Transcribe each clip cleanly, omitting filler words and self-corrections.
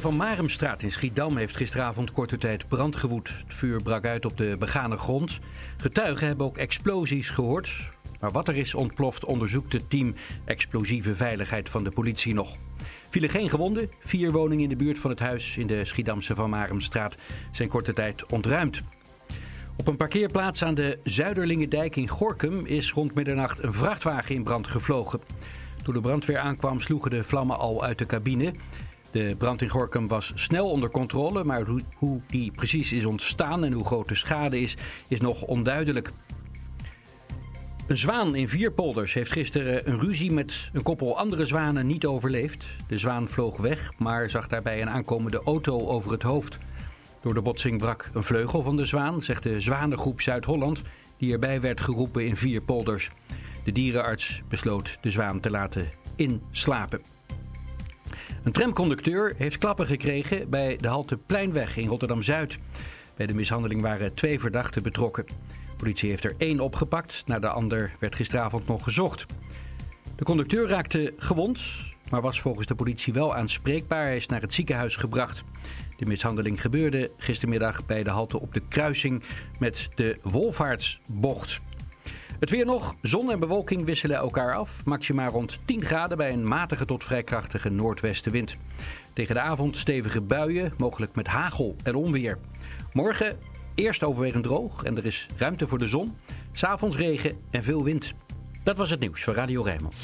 Van Maremstraat in Schiedam heeft gisteravond korte tijd brand gewoed. Het vuur brak uit op de begane grond. Getuigen hebben ook explosies gehoord. Maar wat er is ontploft onderzoekt het team explosieve veiligheid van de politie nog. Vielen geen gewonden. 4 woningen in de buurt van het huis in de Schiedamse Van Maremstraat zijn korte tijd ontruimd. Op een parkeerplaats aan de Zuiderlingendijk in Gorinchem is rond middernacht een vrachtwagen in brand gevlogen. Toen de brandweer aankwam sloegen de vlammen al uit de cabine. De brand in Gorinchem was snel onder controle, maar hoe die precies is ontstaan en hoe groot de schade is nog onduidelijk. Een zwaan in Vierpolders heeft gisteren een ruzie met een koppel andere zwanen niet overleefd. De zwaan vloog weg, maar zag daarbij een aankomende auto over het hoofd. Door de botsing brak een vleugel van de zwaan, zegt de Zwanengroep Zuid-Holland, die erbij werd geroepen in Vierpolders. De dierenarts besloot de zwaan te laten inslapen. Een tramconducteur heeft klappen gekregen bij de halte Pleinweg in Rotterdam-Zuid. Bij de mishandeling waren 2 verdachten betrokken. De politie heeft er 1 opgepakt, naar de ander werd gisteravond nog gezocht. De conducteur raakte gewond, maar was volgens de politie wel aanspreekbaar. Hij is naar het ziekenhuis gebracht. De mishandeling gebeurde gistermiddag bij de halte op de kruising met de Wolvaartsbocht. Het weer nog. Zon en bewolking wisselen elkaar af. Maxima rond 10 graden bij een matige tot vrij krachtige noordwestenwind. Tegen de avond stevige buien, mogelijk met hagel en onweer. Morgen eerst overwegend droog en er is ruimte voor de zon. 's Avonds regen en veel wind. Dat was het nieuws van Radio Rijnmond.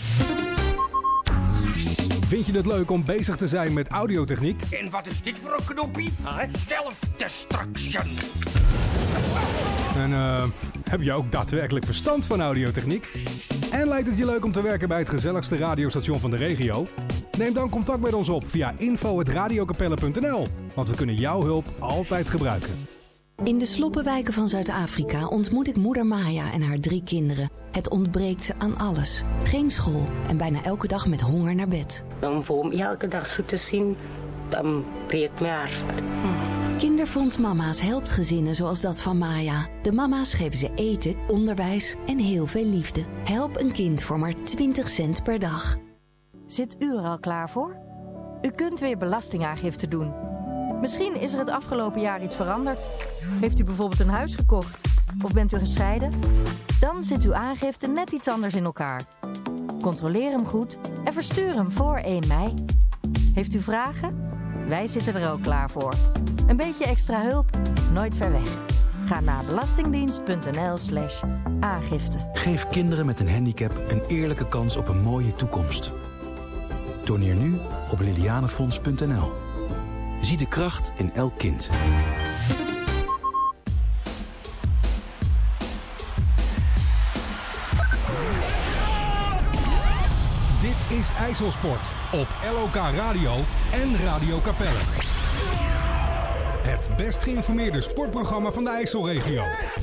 Vind je het leuk om bezig te zijn met audiotechniek? En wat is dit voor een knoppie? Self-destruction. En heb je ook daadwerkelijk verstand van audiotechniek? En lijkt het je leuk om te werken bij het gezelligste radiostation van de regio? Neem dan contact met ons op via info@radiokapelle.nl, want we kunnen jouw hulp altijd gebruiken. In de sloppenwijken van Zuid-Afrika ontmoet ik moeder Maya en haar 3 kinderen. Het ontbreekt ze aan alles. Geen school en bijna elke dag met honger naar bed. Om elke dag zo te zien, dan breekt mijn hart. Kinderfonds Mama's helpt gezinnen zoals dat van Maya. De mama's geven ze eten, onderwijs en heel veel liefde. Help een kind voor maar 20 cent per dag. Zit u er al klaar voor? U kunt weer belastingaangifte doen. Misschien is er het afgelopen jaar iets veranderd. Heeft u bijvoorbeeld een huis gekocht? Of bent u gescheiden? Dan zit uw aangifte net iets anders in elkaar. Controleer hem goed en verstuur hem voor 1 mei. Heeft u vragen? Wij zitten er ook klaar voor. Een beetje extra hulp is nooit ver weg. Ga naar belastingdienst.nl/aangifte. Geef kinderen met een handicap een eerlijke kans op een mooie toekomst. Doneer nu op lilianefonds.nl. Zie de kracht in elk kind. Dit is IJsselsport op LOK Radio en Radio Capelle. Het best geïnformeerde sportprogramma van de IJsselregio.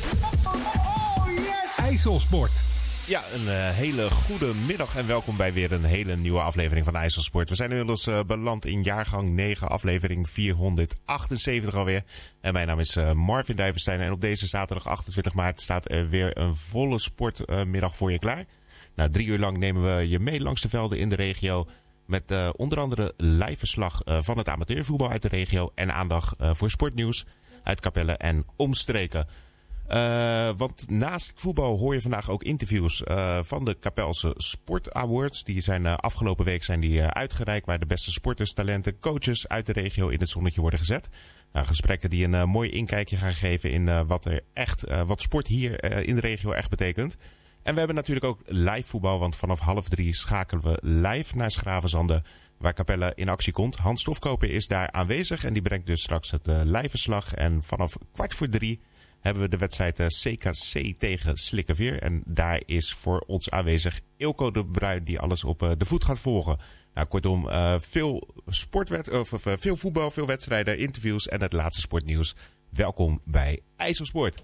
IJsselsport. Ja, een hele goede middag en welkom bij weer een hele nieuwe aflevering van IJsselsport. We zijn inmiddels beland in jaargang 9, aflevering 478 alweer. En mijn naam is Marvin Duivenstein en op deze zaterdag 28 maart staat er weer een volle sportmiddag voor je klaar. Nou, 3 uur lang nemen we je mee langs de velden in de regio met onder andere live verslag van het amateurvoetbal uit de regio en aandacht voor sportnieuws uit Capelle en omstreken. Want naast het voetbal hoor je vandaag ook interviews van de Capelse Sport Awards. Die zijn afgelopen week uitgereikt waar de beste sporters, talenten, coaches uit de regio in het zonnetje worden gezet. Gesprekken die een mooi inkijkje gaan geven in wat sport hier in de regio echt betekent. En we hebben natuurlijk ook live voetbal, want vanaf 2:30 schakelen we live naar Schravenzande, waar Capelle in actie komt. Hans Stofkoper is daar aanwezig en die brengt dus straks het live verslag. En vanaf 2:15 hebben we de wedstrijd CKC tegen Slikkerveer. En daar is voor ons aanwezig Eelco de Bruin die alles op de voet gaat volgen. Nou, kortom, veel voetbal, veel wedstrijden, interviews en het laatste sportnieuws. Welkom bij IJsselsport.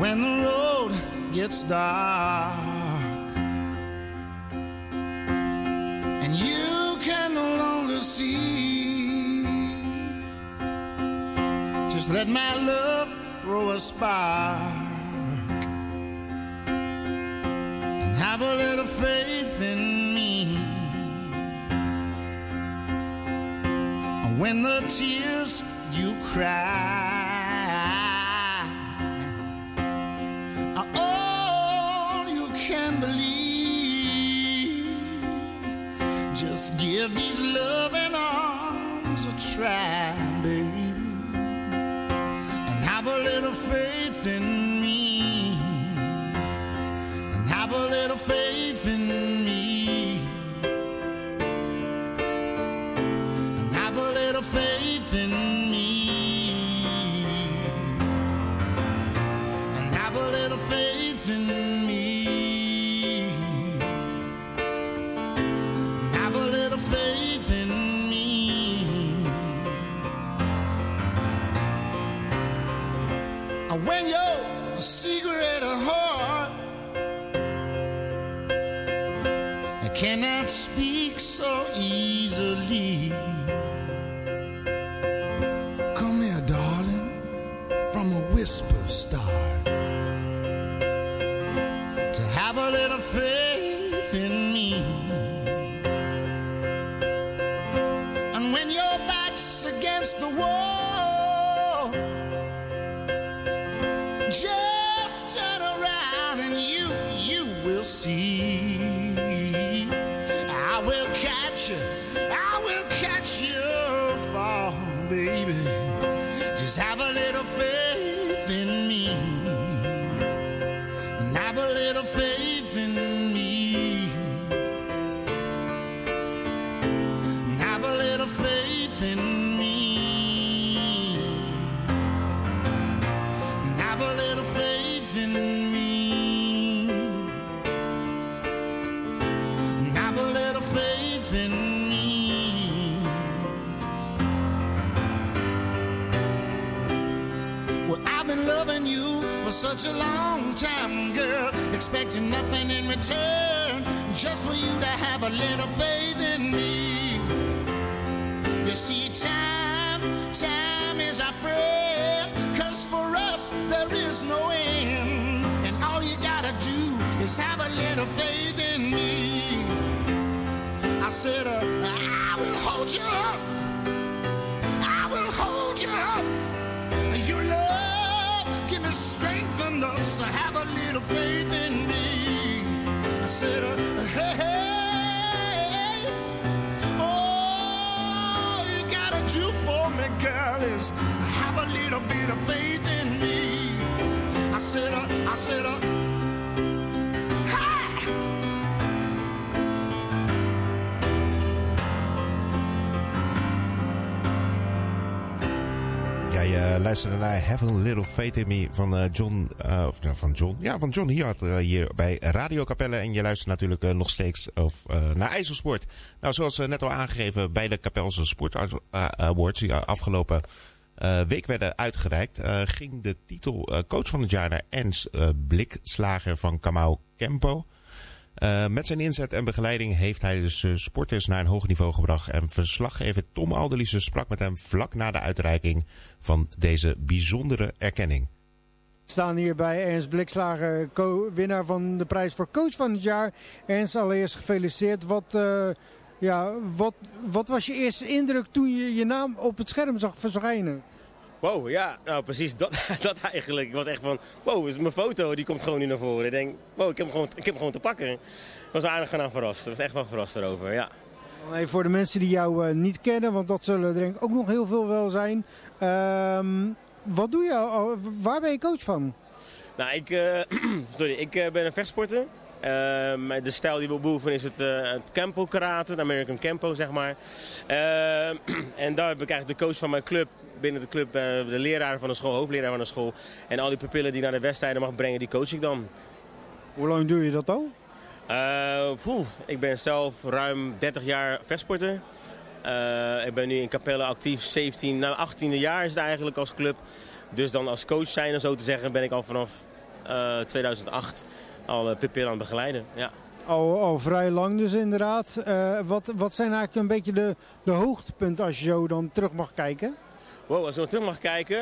when the road gets dark and you can no longer see, just let my love throw a spark and have a little faith in me. When the tears you cry are all you can believe, just give these loving arms a try, baby, and have a little faith in me, and have a little faith in me. Faith in me, and have a little faith in me, and have a little faith in me. When your secret heart cannot speak so easily, whisper start to have a little faith in me. And when your back's against the wall, just turn around and you will see. I will catch you fall, baby. Just have a little faith in me, and have a little faith in me, and have a little faith in me, and have a little faith in me, and have a little faith in me. Been loving you for such a long time, girl, expecting nothing in return, just for you to have a little faith in me. You see, time is our friend, 'cause for us there is no end, and all you gotta do is have a little faith in me. I said, I will hold you up, I will hold you up, and you love. Give me strength enough, so have a little faith in me. I said, hey, hey, all you gotta do for me, girl, is have a little bit of faith in me. I said, luisterde naar Have a Little Faith in Me van John. Van John Hiart hier bij Radio Capelle. En je luistert natuurlijk nog steeds naar IJsselsport. Nou, zoals net al aangegeven bij de Capelse Sport Awards die afgelopen week werden uitgereikt, ging de titel coach van het jaar naar Ernst Blikslager van Kamau Kempo. Met zijn inzet en begeleiding heeft hij dus sporters naar een hoog niveau gebracht. En verslaggever Tom Alderliese sprak met hem vlak na de uitreiking van deze bijzondere erkenning. We staan hier bij Ernst Blikslager, winnaar van de prijs voor coach van het jaar. Ernst, allereerst gefeliciteerd. Wat was je eerste indruk toen je je naam op het scherm zag verschijnen? Wow, ja, nou precies dat eigenlijk. Ik was echt van, wow, is mijn foto, die komt gewoon nu naar voren. Ik denk, wow, ik heb hem gewoon te pakken. Ik was aardig gaan verrast. Ik was echt wel verrast erover, ja. Even voor de mensen die jou niet kennen, want dat zullen er denk ik ook nog heel veel wel zijn. Wat doe je? Waar ben je coach van? Nou, ik ben een vechtsporter. De stijl die we beoefenen is het Kempo karate, de American Kempo zeg maar. En daar heb ik eigenlijk de coach van mijn club. Binnen de club de leraar van de school, hoofdleraar van de school. En al die pupillen die naar de wedstrijden mag brengen, die coach ik dan. Hoe lang doe je dat al? Ik ben zelf ruim 30 jaar vechtsporter. Ik ben nu in Capelle actief 18e jaar is het eigenlijk als club. Dus dan als coach zijn, zo te zeggen, ben ik al vanaf 2008 al Pipil aan het begeleiden. Ja. Al vrij lang dus inderdaad. Wat zijn eigenlijk een beetje de hoogtepunten als je zo dan terug mag kijken? Wow, als we terug mag kijken.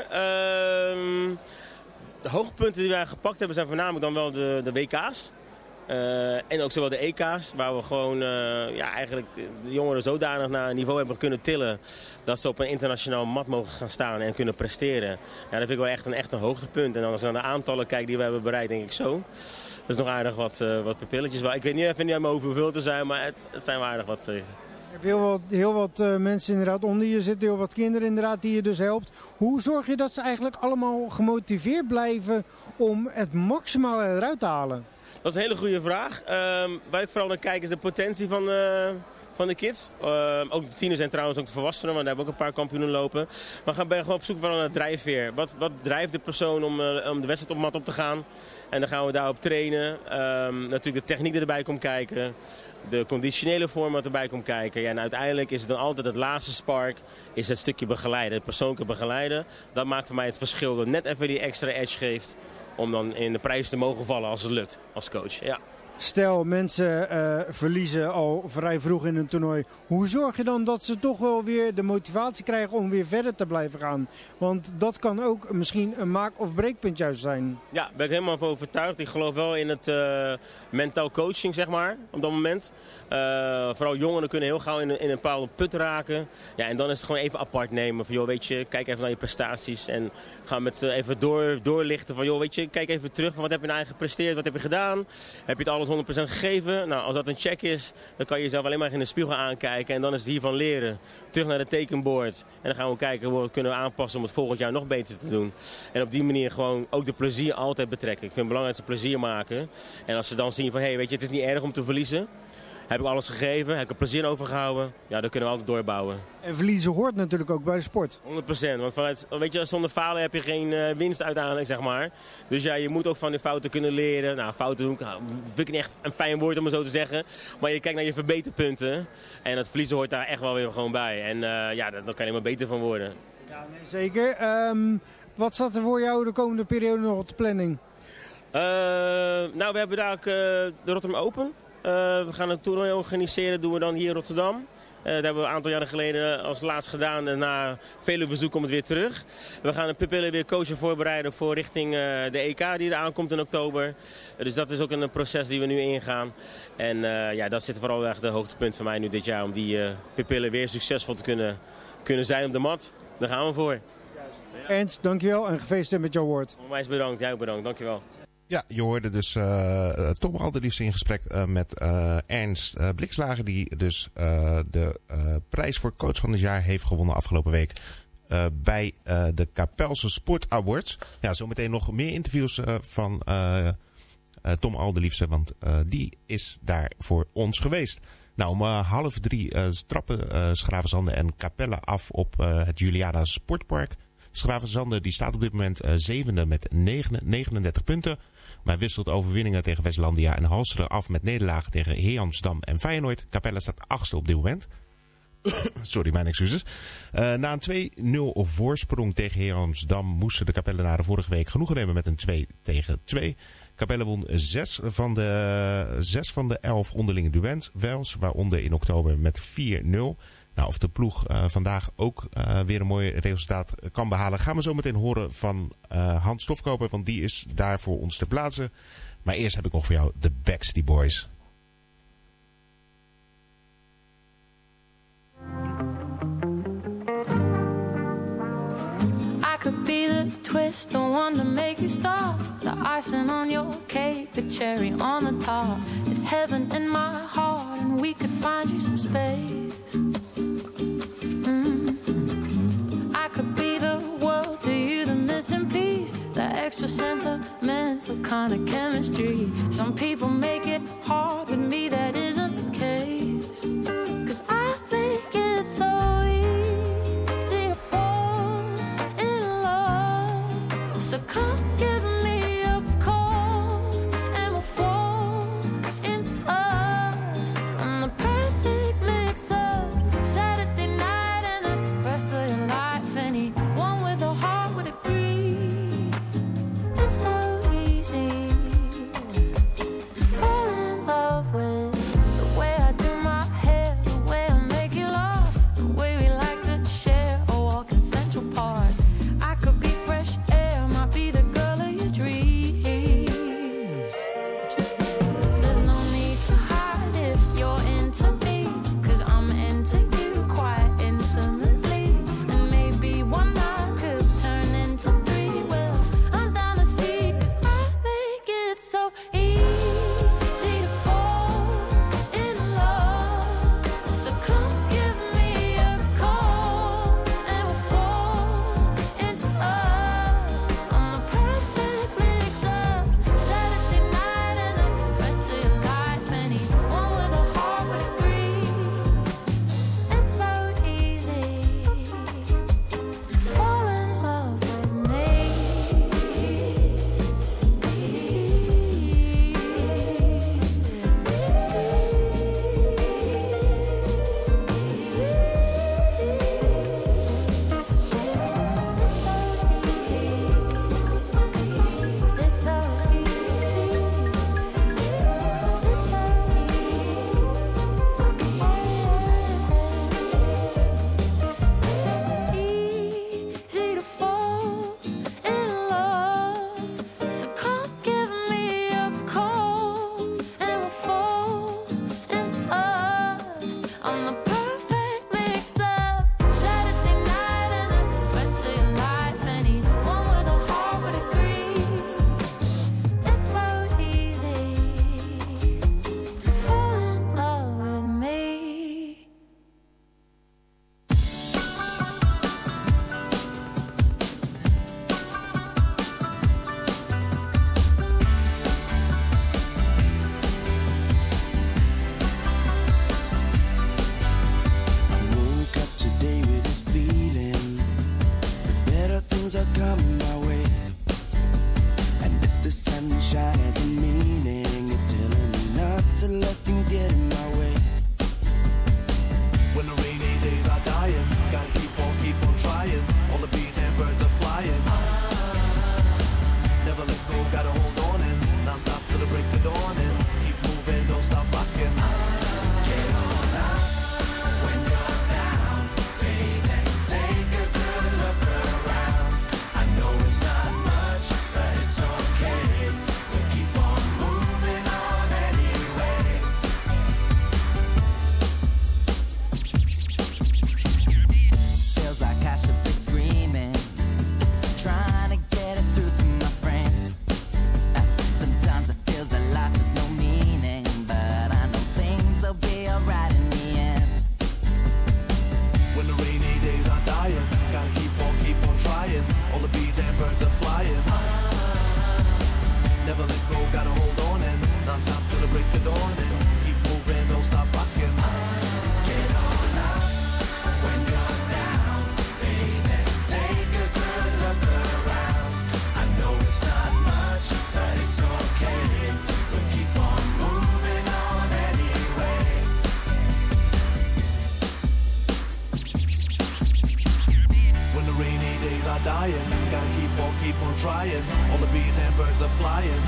De hoogtepunten die wij gepakt hebben zijn voornamelijk dan wel de WK's. En ook zowel de EK's, waar we gewoon eigenlijk de jongeren zodanig naar een niveau hebben kunnen tillen dat ze op een internationaal mat mogen gaan staan en kunnen presteren. Ja, dat vind ik wel echt een hoogtepunt. En dan als je naar de aantallen kijkt die we hebben bereikt, denk ik zo. Dat is nog aardig wat pupilletjes. Ik weet niet even niet over hoeveel te zijn, maar het zijn wel aardig wat. Je hebt heel wat mensen inderdaad onder je zitten, heel wat kinderen inderdaad die je dus helpt. Hoe zorg je dat ze eigenlijk allemaal gemotiveerd blijven om het maximale eruit te halen? Dat is een hele goede vraag. Waar ik vooral naar kijk is de potentie van de kids. Ook de tieners en trouwens ook de volwassenen, want daar hebben we ook een paar kampioenen lopen. Maar we gaan gewoon op zoek naar drijfveer. Wat drijft de persoon om de wedstrijd op mat op te gaan? En dan gaan we daarop trainen. Natuurlijk de techniek die erbij komt kijken. De conditionele vorm wat erbij komt kijken. Ja, en uiteindelijk is het dan altijd het laatste spark. Is het stukje begeleiden, het persoonlijke begeleiden. Dat maakt voor mij het verschil. Dat net even die extra edge geeft. Om dan in de prijs te mogen vallen als het lukt als coach. Ja. Stel, mensen verliezen al vrij vroeg in een toernooi. Hoe zorg je dan dat ze toch wel weer de motivatie krijgen om weer verder te blijven gaan? Want dat kan ook misschien een maak- of breekpunt juist zijn. Ja, daar ben ik helemaal van overtuigd. Ik geloof wel in het mentaal coaching, zeg maar, op dat moment. Vooral jongeren kunnen heel gauw in een bepaalde put raken. Ja, en dan is het gewoon even apart nemen. Van, joh, weet je, kijk even naar je prestaties. En ga met even doorlichten van, joh, weet je, kijk even terug van wat heb je nou eigenlijk gepresteerd, wat heb je gedaan? Heb je het alles 100% gegeven? Nou, als dat een check is, dan kan je jezelf alleen maar in de spiegel aankijken. En dan is het hiervan leren. Terug naar de tekenbord. En dan gaan we kijken hoe we het kunnen aanpassen om het volgend jaar nog beter te doen. En op die manier gewoon ook de plezier altijd betrekken. Ik vind het belangrijk dat ze plezier maken. En als ze dan zien van, hé, weet je, het is niet erg om te verliezen. Heb ik alles gegeven, heb ik er plezier overgehouden. Ja, dan kunnen we altijd doorbouwen. En verliezen hoort natuurlijk ook bij de sport. 100%, want weet je, zonder falen heb je geen winst uiteindelijk, zeg maar. Dus ja, je moet ook van die fouten kunnen leren. Nou, fouten doen, vind ik niet echt een fijn woord om het zo te zeggen. Maar je kijkt naar je verbeterpunten. En het verliezen hoort daar echt wel weer gewoon bij. En ja, daar kan je helemaal beter van worden. Ja, nee, zeker. Wat staat er voor jou de komende periode nog op de planning? Nou, we hebben daar de Rotterdam Open. We gaan een toernooi organiseren, doen we dan hier in Rotterdam. Dat hebben we een aantal jaren geleden als laatst gedaan. En na vele verzoeken komt het weer terug. We gaan de pupillen weer coachen voorbereiden voor richting de EK die er aankomt in oktober. Dus dat is ook een proces die we nu ingaan. En ja, dat zit vooral echt de hoogtepunt van mij nu dit jaar. Om die pupillen weer succesvol te kunnen zijn op de mat. Daar gaan we voor. Ernst, dankjewel en gefeliciteerd met jouw woord. Onwijs bedankt, jij ook bedankt. Dankjewel. Ja, je hoorde dus Tom Alderliefste in gesprek met Ernst Blikslager, die dus de prijs voor coach van het jaar heeft gewonnen afgelopen week bij de Kapelse Sport Awards. Ja, zometeen nog meer interviews van Tom Alderliefste, want die is daar voor ons geweest. Nou, om 2:30 trappen Schravenzande en Capelle af op het Juliana Sportpark. Schravenzande die staat op dit moment zevende met 39 punten. Maar wisselt overwinningen tegen Westlandia en Halsteren af met nederlagen tegen Heeramsdam en Feyenoord. Capelle staat 8e op dit moment. Sorry, mijn excuses. Na een 2-0 voorsprong tegen Heeramsdam moesten de Capellenaren vorige week genoegen nemen met een 2-2. Capelle won 6 van de 11 onderlinge duels, waaronder in oktober met 4-0. Nou, of de ploeg vandaag ook weer een mooi resultaat kan behalen, gaan we zo meteen horen van Hans Stofkoper, want die is daar voor ons te plaatsen. Maar eerst heb ik nog voor jou de Backstreet Boys. I could be the twist, the one to make you stop. The icing on your cake, the cherry on the top. It's heaven in my heart and we could find you some space. I could be the world to you, the missing piece, the extra sentimental kind of chemistry. Some people make it hard, with me that isn't the case. 'Cause I make it so easy to fall in love. So come give me a call and we'll fall into us. I'm the perfect mix of Saturday night and the rest of your life. Anyone with a heart would agree. It's so easy felt right in the end. When the rainy days are dying, gotta keep on trying. All the bees and birds are flying. Never let go, gotta hold on and non-stop till the break of dawn and keep moving, don't stop rocking. Get on up when you're down, baby. Take a good look around. I know it's not much, but it's okay. We'll keep on moving on anyway. When the rainy days are dying, gotta keep on trying. All the bees and birds are flying.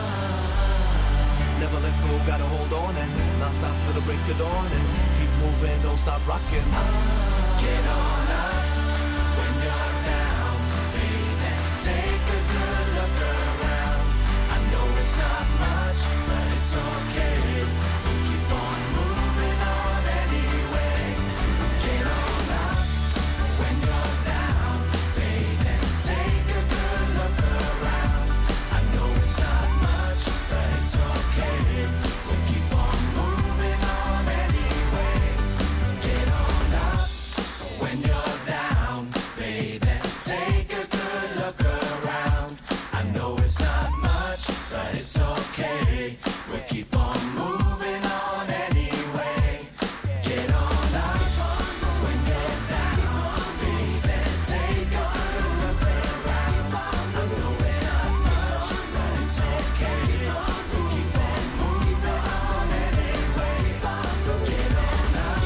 Never let go, gotta hold on and non-stop till the break of dawn and keep moving, don't stop rocking. Get on up when you're down, baby. Take a good look around. I know it's not much, but it's okay. We'll keep on moving on anyway. Get on up when you're down, baby. Take a good look around. I know it's not much, but it's okay. We'll keep on moving on anyway. Get on up when you're down, baby. Take a good look around. I know it's not much, but it's okay. We'll keep on moving on anyway. Get on up when you're down, baby. Take a good look around. I know it's not much, but it's okay. We'll keep on moving on anyway. Get on up,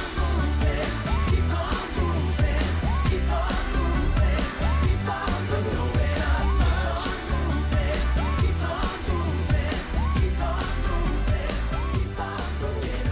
keep on moving, keep on moving, keep on moving. I know it's not much, keep on moving, keep on moving, keep on moving.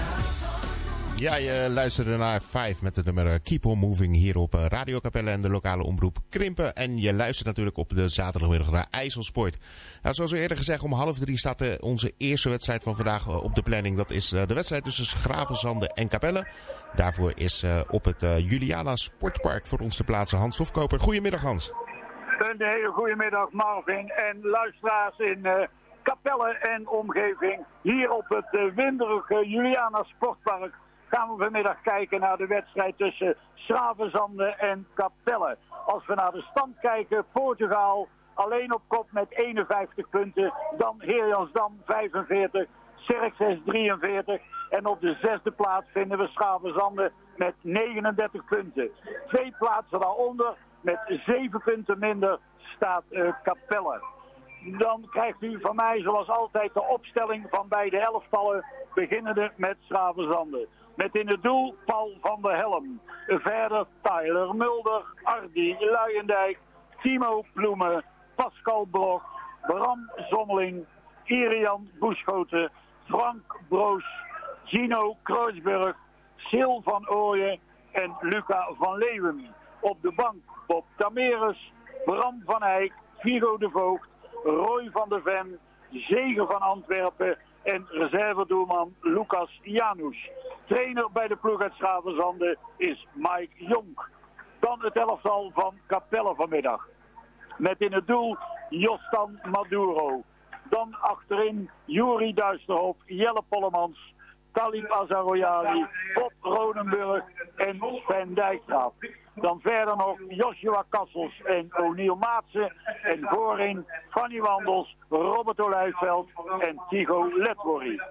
Ja, je luisterde naar 5 met het nummer Keep On Moving hier op Radio Capelle en de lokale omroep Krimpen. En je luistert natuurlijk op de zaterdagmiddag naar IJsselsport. Nou, zoals we eerder gezegd, om 2:30 staat onze eerste wedstrijd van vandaag op de planning. Dat is de wedstrijd tussen Gravenzande en Capelle. Daarvoor is op het Juliana Sportpark voor ons te plaatsen Hans Hofkoper. Goedemiddag Hans. Een hele goede middag Marvin en luisteraars in Capelle en omgeving. Hier op het winderige Juliana Sportpark gaan we vanmiddag kijken naar de wedstrijd tussen Gravenzande en Capelle. Als we naar de stand kijken, Portugal alleen op kop met 51 punten. Dan Heerjansdam 45, Xerxes 43. En op de 6e plaats vinden we Gravenzande met 39 punten. 2 plaatsen daaronder met 7 punten minder staat Capelle. Dan krijgt u van mij zoals altijd de opstelling van beide elftallen, beginnende met Gravenzande. Met in het doel Paul van der Helm. Verder Tyler Mulder, Ardi Luijendijk, Timo Ploemen, Pascal Blok, Bram Zommeling, Irian Boeschoten, Frank Broos, Gino Kreuzberg, Sil van Ooyen en Luca van Leeuwen. Op de bank Bob Tameres, Bram van Eyck, Vigo de Voogd, Roy van der Ven, Zeger van Antwerpen en reservedoelman Lucas Janus. Trainer bij de ploeg uit Gravenzande is Mike Jonk. Dan het elftal van Capelle vanmiddag. Met in het doel Jostan Maduro. Dan achterin Juri Duisterhof, Jelle Pollemans, Talib Azaroyali, Bob Ronenburg en Sven Dijkgraaf. Dan verder nog Joshua Kassels en O'Neill Maatsen. En voorin Fanny Wandels, Robert Olijfveld en Tigo Letworry.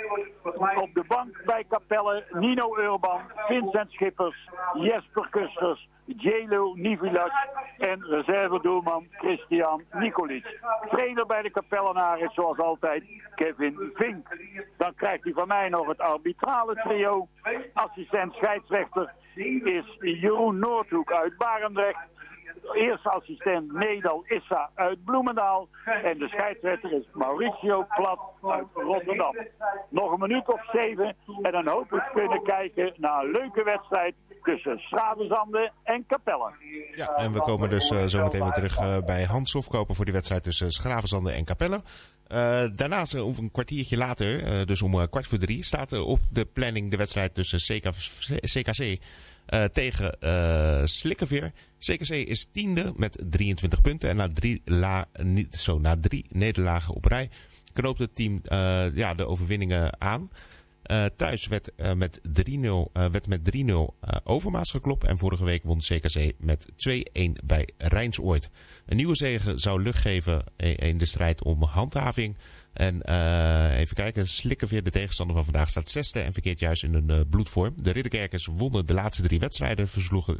Op de bank bij Capelle Nino Urban, Vincent Schippers, Jesper Kusters, Jelo Nivilac en reservedoelman Christian Nikolic. Trainer bij de Capellenaren is zoals altijd Kevin Vink. Dan krijgt hij van mij nog het arbitrale trio. Assistent scheidsrechter is Jeroen Noordhoek uit Barendrecht. Eerste assistent Nedal Issa uit Bloemendaal. En de scheidsrechter is Mauricio Plat uit Rotterdam. Nog een minuut of 7 en dan hoop ik kunnen kijken naar een leuke wedstrijd tussen Gravenzande en Capelle. Ja, en we komen dus zometeen weer terug bij Hans Hofkoper voor die wedstrijd tussen Gravenzande en Capelle. Daarnaast, een kwartiertje later, dus om 2:15, staat op de planning de wedstrijd tussen CKC tegen Slikkeveer. CKC is 10e met 23 punten en na 3 nederlagen op rij knoopt het team de overwinningen aan. Thuis werd met 3-0 Overmaas geklopt. En vorige week won CKC met 2-1 bij Rijnsoord. Een nieuwe zege zou lucht geven in de strijd om handhaving. En even kijken, Slikkerveer, de tegenstander van vandaag, staat 6e en verkeert juist in een bloedvorm. De Ridderkerkers wonnen de laatste 3 wedstrijden, versloegen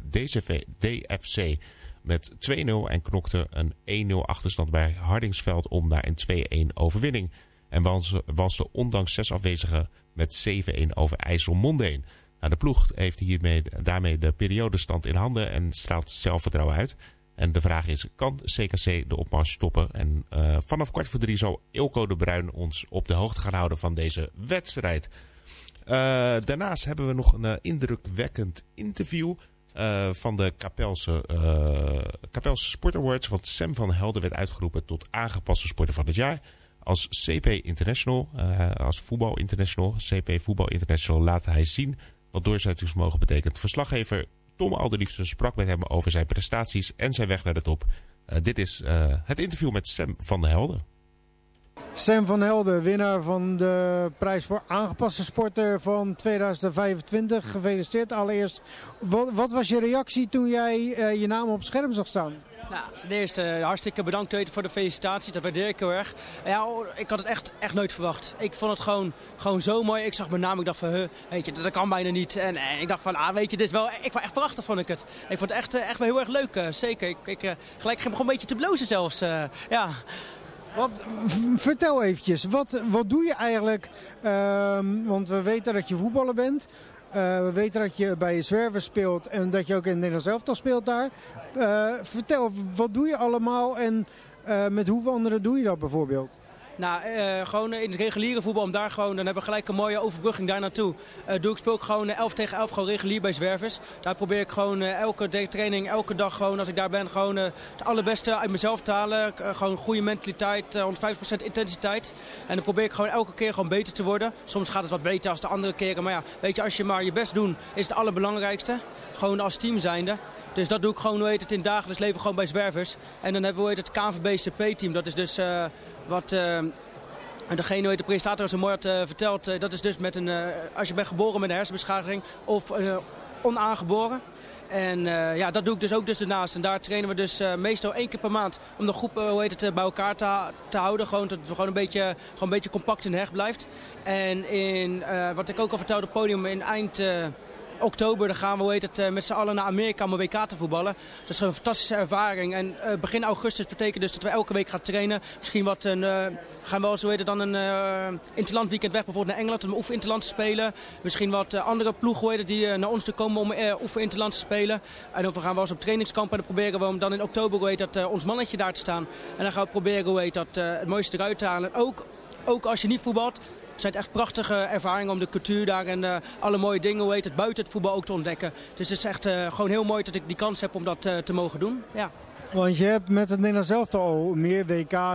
DFC met 2-0 en knokten een 1-0 achterstand bij Hardingsveld om naar een 2-1 overwinning. En walste ondanks 6 afwezigen met 7-1 over IJsselmonde heen. Nou, de ploeg heeft daarmee de periodestand in handen en straalt zelfvertrouwen uit. En de vraag is, kan CKC de opmars stoppen? En vanaf 2:45 zal Ilko de Bruin ons op de hoogte gaan houden van deze wedstrijd. Daarnaast hebben we nog een indrukwekkend interview van de Kapelse Sport Awards. Want Sam van Helden werd uitgeroepen tot aangepaste sporter van het jaar. Als CP International, als voetbal international, CP Voetbal International, laat hij zien wat doorzettingsvermogen betekent. Verslaggever Tom Alderliefste sprak met hem over zijn prestaties en zijn weg naar de top. Dit is het interview met Sam van Helden. Sam van Helden, winnaar van de prijs voor aangepaste sporter van 2025. Gefeliciteerd allereerst. Wat was je reactie toen jij je naam op het scherm zag staan? Nou, ten eerste hartstikke bedankt voor de felicitatie. Dat waardeer ik heel erg. Ja, ik had het echt nooit verwacht. Ik vond het gewoon zo mooi. Ik zag mijn naam, ik dacht van, weet je, dat kan bijna niet. En ik dacht van, weet je, dit is wel, ik vond echt prachtig, vond ik het. Ik vond het echt wel heel erg leuk, zeker. Ik gelijk begon een beetje te blozen zelfs, ja. Vertel eventjes, wat doe je eigenlijk? Want we weten dat je voetballer bent. We weten dat je bij Zwervers speelt en dat je ook in het Nederlands elftal speelt daar. Vertel, wat doe je allemaal en met hoeveel anderen doe je dat bijvoorbeeld? Nou, gewoon in het reguliere voetbal, dan hebben we gelijk een mooie overbrugging daar naartoe. Ik speel ook gewoon 11 tegen 11 gewoon regulier bij Zwervers. Daar probeer ik gewoon elke training, elke dag gewoon, als ik daar ben, gewoon het allerbeste uit mezelf te halen. Gewoon goede mentaliteit, 150% intensiteit. En dan probeer ik gewoon elke keer gewoon beter te worden. Soms gaat het wat beter als de andere keren, maar ja, weet je, als je maar je best doet, is het allerbelangrijkste. Gewoon als team zijnde. Dus dat doe ik gewoon, in het dagelijks leven gewoon bij Zwervers. En dan hebben we het KNVB-CP-team, dat is dus wat degene, de presentator zo mooi had verteld. Dat is dus met als je bent geboren met een hersenbeschadiging of onaangeboren. En dat doe ik dus ook daarnaast. En daar trainen we dus meestal 1 keer per maand om de groep bij elkaar te houden. Gewoon dat het gewoon een beetje compact in de hecht blijft. En in wat ik ook al vertelde op het podium in eind oktober, dan gaan we met z'n allen naar Amerika om een WK te voetballen. Dat is een fantastische ervaring. En begin augustus betekent dus dat we elke week gaan trainen. Misschien gaan we dan een interland weekend weg, bijvoorbeeld naar Engeland om oefeninterland te spelen. Misschien wat andere ploegen die naar ons te komen om oefeninterland te spelen. En dan gaan we wel eens op trainingskamp en dan proberen we om dan in oktober ons mannetje daar te staan. En dan gaan we proberen het mooiste eruit te halen. Ook als je niet voetbalt. Het zijn echt prachtige ervaringen om de cultuur daar en alle mooie dingen buiten het voetbal ook te ontdekken. Dus het is echt gewoon heel mooi dat ik die kans heb om dat te mogen doen. Ja. Want je hebt met het Nederlands elftal al meer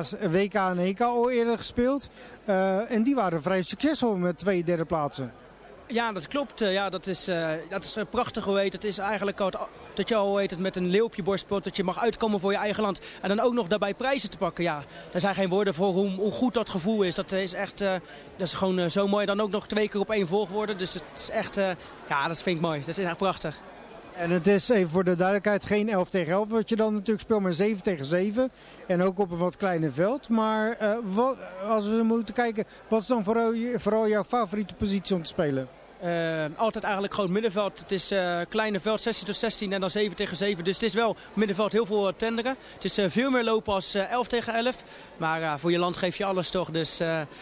WK en EK al eerder gespeeld. En die waren vrij succesvol met 2 derde plaatsen. Ja, dat klopt. Dat is prachtig. Het is eigenlijk dat je al met een leeuw op je borst speelt, dat je mag uitkomen voor je eigen land. En dan ook nog daarbij prijzen te pakken. Ja, daar zijn geen woorden voor hoe goed dat gevoel is. Dat is echt, dat is gewoon zo mooi. Dan ook nog 2 keer op volgorde. Dus het is echt, dat vind ik mooi. Dat is echt prachtig. En het is, even voor de duidelijkheid, geen 11 tegen 11 wat je dan natuurlijk speelt, maar 7 tegen 7. En ook op een wat kleiner veld. Maar als we moeten kijken, wat is dan vooral jouw favoriete positie om te spelen? Altijd eigenlijk gewoon middenveld. Het is kleine veld, 16 tot 16 en dan 7 tegen 7. Dus het is wel middenveld heel veel tenderen. Het is veel meer lopen als 11 tegen 11. Maar voor je land geef je alles toch. Dus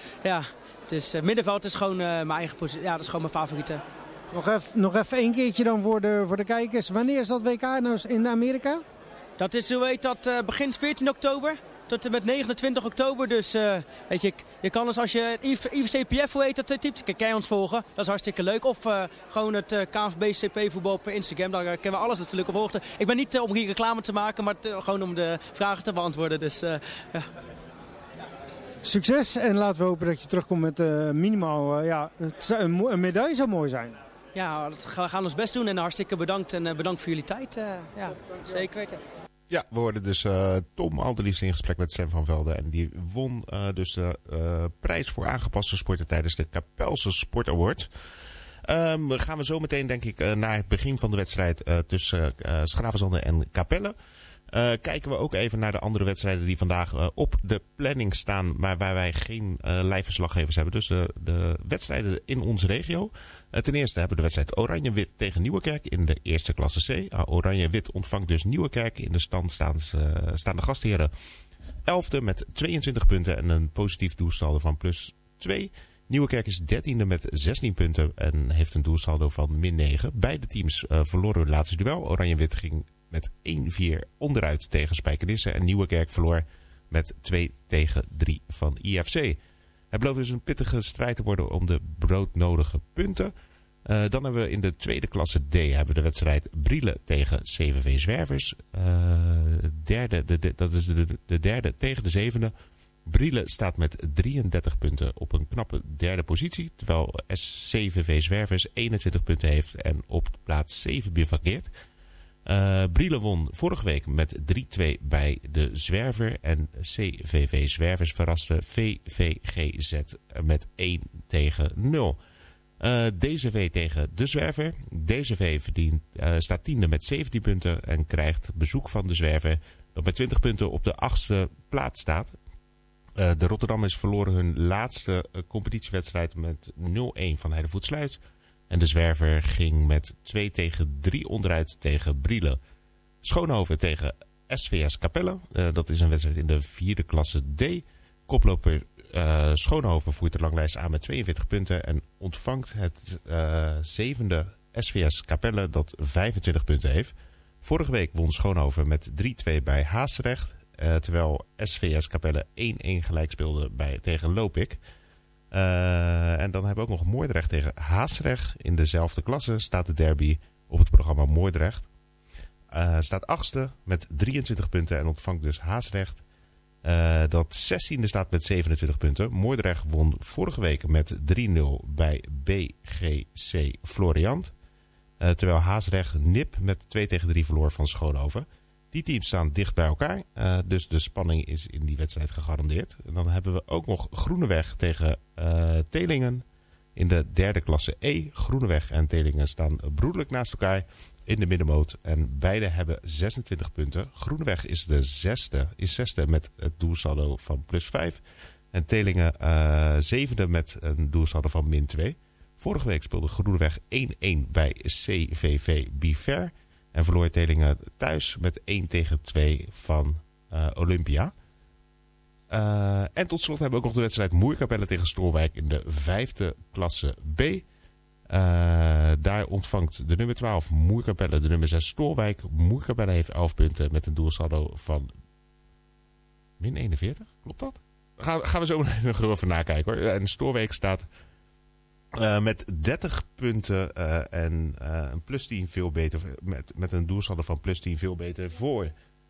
middenveld is gewoon mijn eigen positie. Ja, dat is gewoon mijn favoriete. Nog even 1 keertje dan voor de kijkers. Wanneer is dat WK nou in Amerika? Dat is, begint 14 oktober. Tot en met 29 oktober. Dus weet je kan als je IVCPF, hoe heet dat, typt, kan je ons volgen. Dat is hartstikke leuk. Of gewoon het KNVB-CP voetbal op Instagram. Daar kennen we alles natuurlijk op hoogte. Ik ben niet om hier reclame te maken, maar gewoon om de vragen te beantwoorden. Dus ja. Succes en laten we hopen dat je terugkomt met minimaal een medaille zou mooi zijn. Ja, we gaan ons best doen en hartstikke bedankt. En bedankt voor jullie tijd. Ja, zeker weten. Ja, we hoorden dus Tom Alderliefst in gesprek met Sam van Velde. En die won dus de prijs voor aangepaste sporten tijdens de Kapelse Sport Awards. Gaan we zo meteen, denk ik, naar het begin van de wedstrijd tussen Schravenzande en Capelle. Kijken we ook even naar de andere wedstrijden die vandaag op de planning staan, maar waar wij geen live verslaggevers hebben. Dus de wedstrijden in onze regio. Ten eerste hebben we de wedstrijd Oranje-Wit tegen Nieuwerkerk in de eerste klasse C. Oranje-Wit ontvangt dus Nieuwerkerk. In de stand staan de gastheren 11e met 22 punten en een positief doelsaldo van +2. Nieuwerkerk is 13e met 16 punten en heeft een doelsaldo van -9. Beide teams verloren hun laatste duel. Oranje-Wit ging met 1-4 onderuit tegen Spijkenisse. En Nieuwerkerk verloor met 2-3 van IFC. Het belooft dus een pittige strijd te worden om de broodnodige punten. Dan hebben we in de tweede klasse D hebben we de wedstrijd Brielen tegen CVV Zwervers. Dat is de derde tegen de zevende. Brielen staat met 33 punten op een knappe derde positie. Terwijl CVV Zwervers 21 punten heeft en op plaats 7 bivakkeert. Brielen won vorige week met 3-2 bij de Zwerver. En CVV Zwervers verraste VVGZ met 1-0. DZV tegen de Zwerver. DZV staat 10e met 17 punten en krijgt bezoek van de Zwerver, dat met 20 punten op de 8e plaats staat. De Rotterdammers verloren hun laatste competitiewedstrijd met 0-1 van Heidevoetsluis. En de Zwerver ging met 2-3 onderuit tegen Brielen. Schoonhoven tegen SVS Capelle. Dat is een wedstrijd in de vierde klasse D. Koploper Schoonhoven voert de ranglijst aan met 42 punten en ontvangt het zevende SVS Capelle dat 25 punten heeft. Vorige week won Schoonhoven met 3-2 bij Haasrecht. Terwijl SVS Capelle 1-1 gelijk speelde tegen Lopik. En dan hebben we ook nog Moordrecht tegen Haasrecht. In dezelfde klasse staat de derby op het programma Moordrecht. Staat 8e met 23 punten en ontvangt dus Haasrecht. Dat 16e staat met 27 punten. Moordrecht won vorige week met 3-0 bij BGC Floriant. Terwijl Haasrecht nip met 2-3 verloor van Schoonhoven. Die teams staan dicht bij elkaar. Dus de spanning is in die wedstrijd gegarandeerd. En dan hebben we ook nog Groeneweg tegen Telingen in de derde klasse E. Groeneweg en Telingen staan broederlijk naast elkaar in de middenmoot. En beide hebben 26 punten. Groeneweg is zesde met het doelsaldo van +5. En Telingen zevende met een doelsaldo van -2. Vorige week speelde Groeneweg 1-1 bij CVV Biver. En verloor Telingen thuis met 1-2 van Olympia. En tot slot hebben we ook nog de wedstrijd Moerkapelle tegen Stoorwijk in de vijfde klasse B. Daar ontvangt de nummer 12 Moerkapelle de nummer 6 Stoorwijk. Moerkapelle heeft 11 punten met een doelsaldo van -41. Klopt dat? Gaan we zo nog even nakijken hoor. En Stoorwijk staat met 30 punten en een +10 veel beter. Met een doelsaldo van +10 veel beter voor.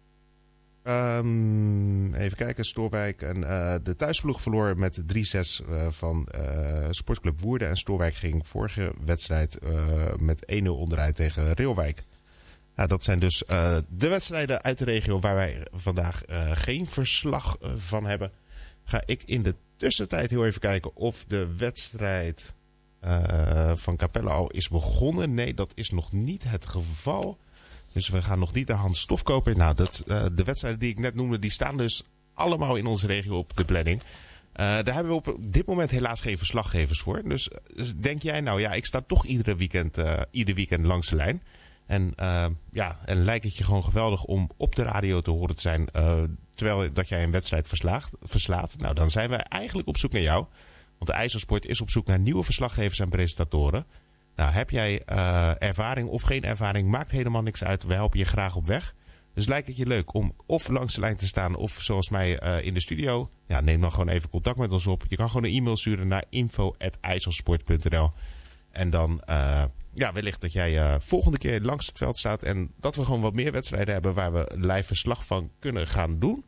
Even kijken, Stoorwijk. En de thuisploeg verloor met 3-6 van Sportclub Woerden. En Stoorwijk ging vorige wedstrijd met 1-0 onderuit tegen Reelwijk. Nou, dat zijn dus de wedstrijden uit de regio waar wij vandaag geen verslag van hebben. Ga ik in de tussentijd heel even kijken of de wedstrijd van Capelle al is begonnen. Nee, dat is nog niet het geval. Dus we gaan nog niet de Hans Stof kopen. Nou, de wedstrijden die ik net noemde, die staan dus allemaal in onze regio op de planning. Daar hebben we op dit moment helaas geen verslaggevers voor. Dus denk jij, nou ja, ik sta toch ieder weekend langs de lijn. En lijkt het je gewoon geweldig om op de radio te horen te zijn terwijl dat jij een wedstrijd verslaat. Nou, dan zijn wij eigenlijk op zoek naar jou. Want de IJsselsport is op zoek naar nieuwe verslaggevers en presentatoren. Nou, heb jij ervaring of geen ervaring, maakt helemaal niks uit. We helpen je graag op weg. Dus lijkt het je leuk om of langs de lijn te staan of zoals mij in de studio. Ja, neem dan gewoon even contact met ons op. Je kan gewoon een e-mail sturen naar info@ijsselsport.nl. En dan wellicht dat jij volgende keer langs het veld staat. En dat we gewoon wat meer wedstrijden hebben waar we live verslag van kunnen gaan doen.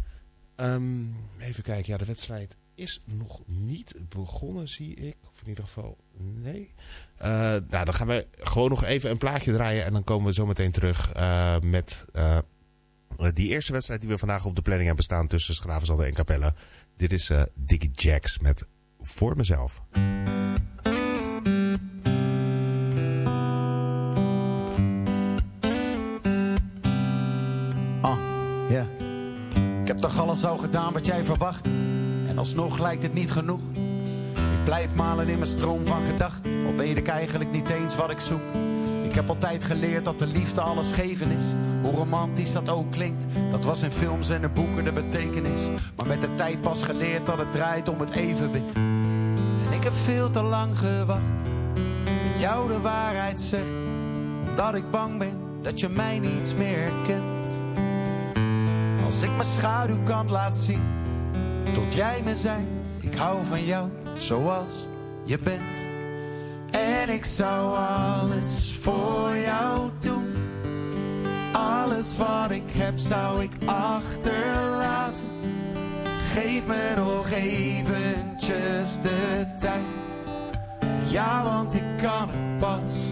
Even kijken, ja, de wedstrijd is nog niet begonnen, zie ik. Of in ieder geval, nee. Dan gaan we gewoon nog even een plaatje draaien. En dan komen we zo meteen terug met Die eerste wedstrijd die we vandaag op de planning hebben staan tussen 's Gravenzande en Capelle. Dit is Dickie Jacks met Voor Mezelf. Yeah. Ik heb toch alles al gedaan wat jij verwacht. En alsnog lijkt het niet genoeg. Ik blijf malen in mijn stroom van gedachten. Al weet ik eigenlijk niet eens wat ik zoek. Ik heb altijd geleerd dat de liefde alles geven is. Hoe romantisch dat ook klinkt. Dat was in films en in boeken de betekenis. Maar met de tijd pas geleerd dat het draait om het evenwicht. En ik heb veel te lang gewacht. Met jou de waarheid zeg. Omdat ik bang ben dat je mij niets meer kent. Als ik mijn schaduwkant laat zien, tot jij me zei, ik hou van jou zoals je bent. En ik zou alles voor jou doen. Alles wat ik heb zou ik achterlaten. Geef me nog eventjes de tijd. Ja, want ik kan het pas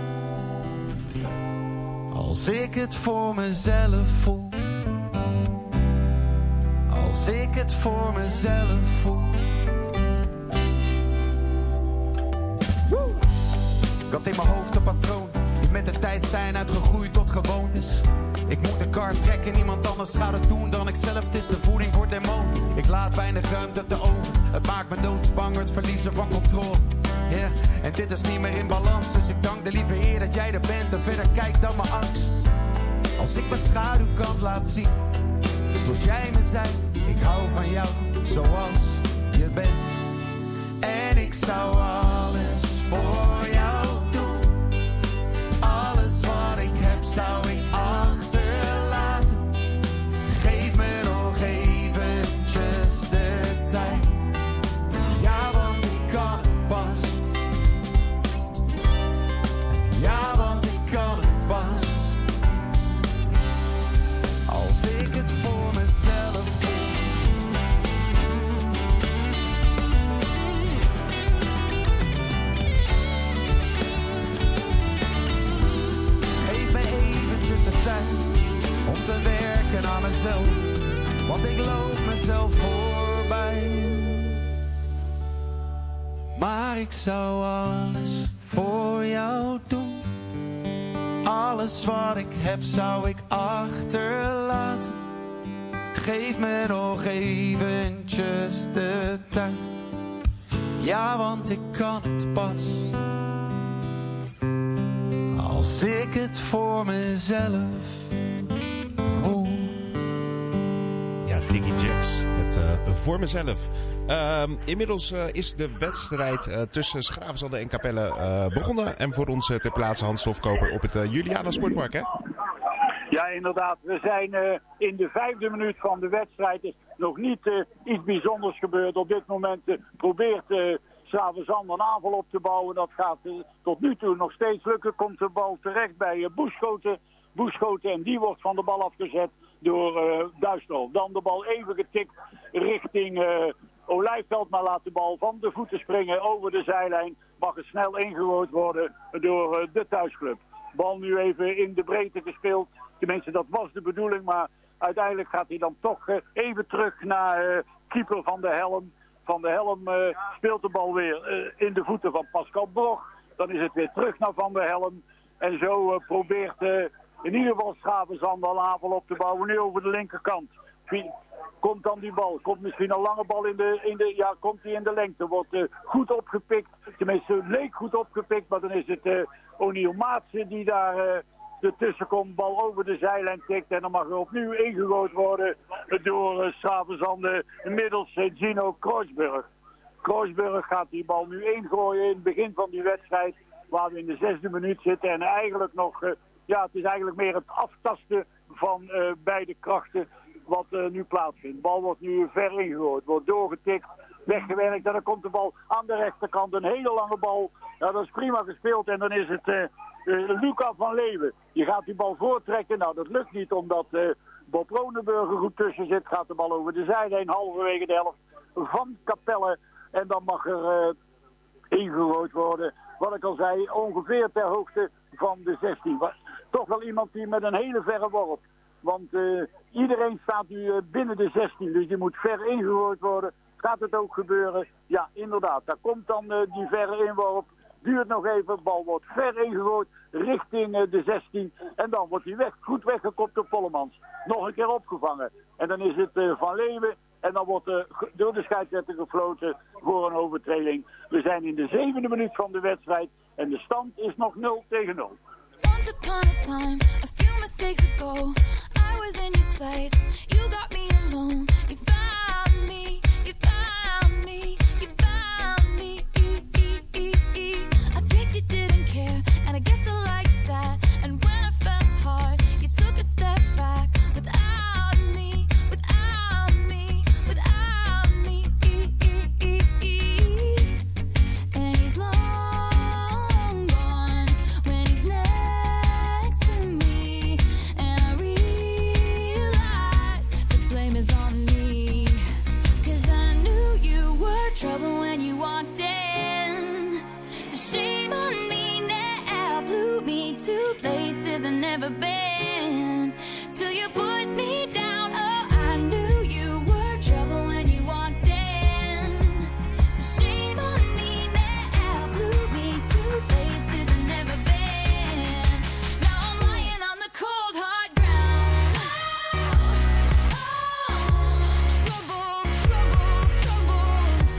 als ik het voor mezelf voel. Als ik het voor mezelf voel. Ik had in mijn hoofd een patroon die met de tijd zijn uitgegroeid tot gewoontes. Ik moet de kar trekken, niemand anders gaat het doen dan ik zelf. Het is de voeding voor demon. Ik laat weinig ruimte te over. Het maakt me doodsbang, het verliezen van controle. Yeah. En dit is niet meer in balans, dus ik dank de lieve Heer dat jij er bent en verder kijkt dan mijn angst. Als ik mijn schaduwkant laat zien, tot jij me zei, ik hou van jou zoals je bent. En ik zou alles voor jou doen. Alles wat ik heb zou ik achterlaten. Geef me nog eventjes de tijd. Ja, want ik kan het pas. Ja, want ik kan het pas. Als ik het voor mezelf voel. Geef me eventjes de tijd om te werken aan mezelf. Want ik loop mezelf voorbij. Maar ik zou alles voor jou doen. Alles wat ik heb zou ik achterlaten. Geef me nog eventjes de tijd. Ja, want ik kan het pas als ik het voor mezelf voel. Ja, Dickie Jacks met Voor Mezelf. Inmiddels is de wedstrijd tussen 's Gravenzande en Capelle begonnen. En voor ons ter plaatse Hans Stofkoper op het Juliana Sportpark, hè? Ja, inderdaad. We zijn in de 5e minuut van de wedstrijd. Is nog niet iets bijzonders gebeurd. Op dit moment probeert Gravenzande een aanval op te bouwen. Dat gaat tot nu toe nog steeds lukken. Komt de bal terecht bij Boeschoten en die wordt van de bal afgezet door Duistel. Dan de bal even getikt richting Olijfveld, maar laat de bal van de voeten springen over de zijlijn. Mag er snel ingegooid worden door de thuisclub. Bal nu even in de breedte gespeeld. Tenminste, dat was de bedoeling, maar uiteindelijk gaat hij dan toch even terug naar keeper Van der Helm. Van der Helm speelt de bal weer in de voeten van Pascal Brog. Dan is het weer terug naar Van der Helm. En zo probeert in ieder geval Gravenzande al aanval op te bouwen. Nu over de linkerkant. Komt dan die bal. Komt misschien een lange bal ja, komt die in de lengte. Wordt goed opgepikt. Tenminste, leek goed opgepikt. Maar dan is het O'Neil Maatsen die daar ertussen komt. Bal over de zijlijn tikt. En dan mag er opnieuw ingegooid worden door Gravenzande. Middels Gino Kroosburg. Kroosburg gaat die bal nu ingooien in het begin van die wedstrijd. Waar we in de 6e minuut zitten. En eigenlijk nog... het is eigenlijk meer het aftasten van beide krachten wat nu plaatsvindt. De bal wordt nu ver ingegooid, wordt doorgetikt, weggewerkt. En dan komt de bal aan de rechterkant. Een hele lange bal. Ja, dat is prima gespeeld. En dan is het Luca van Leeuwen. Die gaat die bal voortrekken. Nou, dat lukt niet omdat Bob Ronenburger goed tussen zit. Gaat de bal over de zijde heen, halverwege de helft van Capelle. En dan mag er ingegooid worden. Wat ik al zei, ongeveer ter hoogte van de 16. Toch wel iemand die met een hele verre worp Want iedereen staat nu binnen de 16, dus die moet ver ingegooid worden. Gaat het ook gebeuren? Ja, inderdaad. Daar komt dan die verre inworp. Duurt nog even, bal wordt ver ingegooid richting de 16. En dan wordt hij goed weggekopt door Pollemans. Nog een keer opgevangen. En dan is het Van Leeuwen. En dan wordt door de scheidsrechter gefloten voor een overtreding. We zijn in de 7e minuut van de wedstrijd. En de stand is nog 0-0. Once upon a time, a few mistakes ago, I was in your sights. You got me alone. You found me. You found me. You found me. I guess you didn't care, and I guess I liked that. And when I fell hard, you took a step back without me, without me, without me. And he's long gone when he's next to me, and I realize the blame is on me. 'Cause I knew you were trouble when you walked in. So shame on me now, flew me to places I've never been. Till you put me down, oh, I knew you were trouble when you walked in. So shame on me now, flew me to places I've never been. Now I'm lying on the cold hard ground. Trouble, trouble, trouble.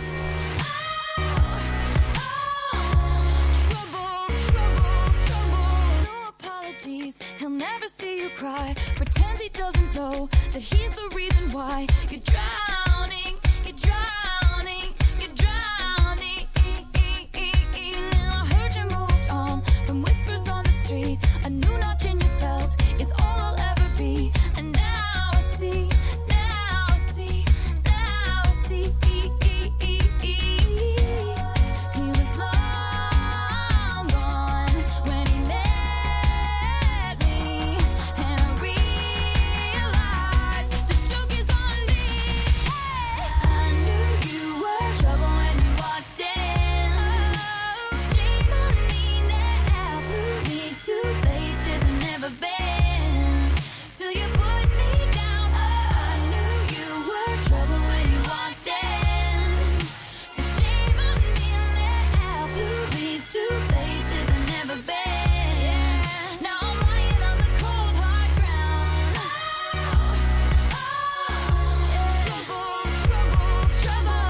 No apologies, he'll never see you cry. Pretends he doesn't know that he's the reason why you're drowning, you're drowning, you're drowning. I heard you moved on from whispers on the street. A new notch in your belt is all I'll ever be. And now I see, now I see, now I see. He was long gone when he met me, and I realized the joke is on me. I knew you were trouble when you walked in. So shame on me now, flew me to places I've never been. Till you put me down, oh, I knew you were trouble when you walked in. So shame on me now, flew me to places I've never been. Now I'm lying on the cold hard ground. Trouble, trouble, trouble.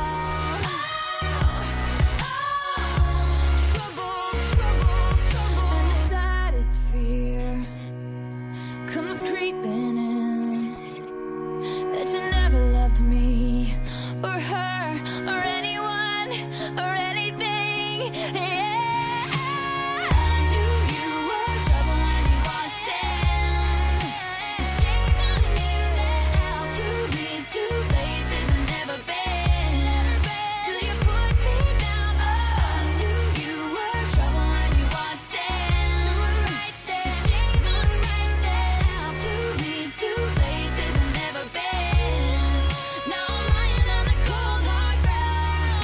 Trouble, trouble, trouble. And the saddest fear comes creeping in, that you never loved me or her or anyone or anything. Yeah, I knew you were trouble when you walked in. So shame on me now, flew me to places I've never been. Till you put me down, oh, I knew you were trouble when you walked in. So shame on me now, flew me to places I've never been. Now I'm lying on the cold hard ground.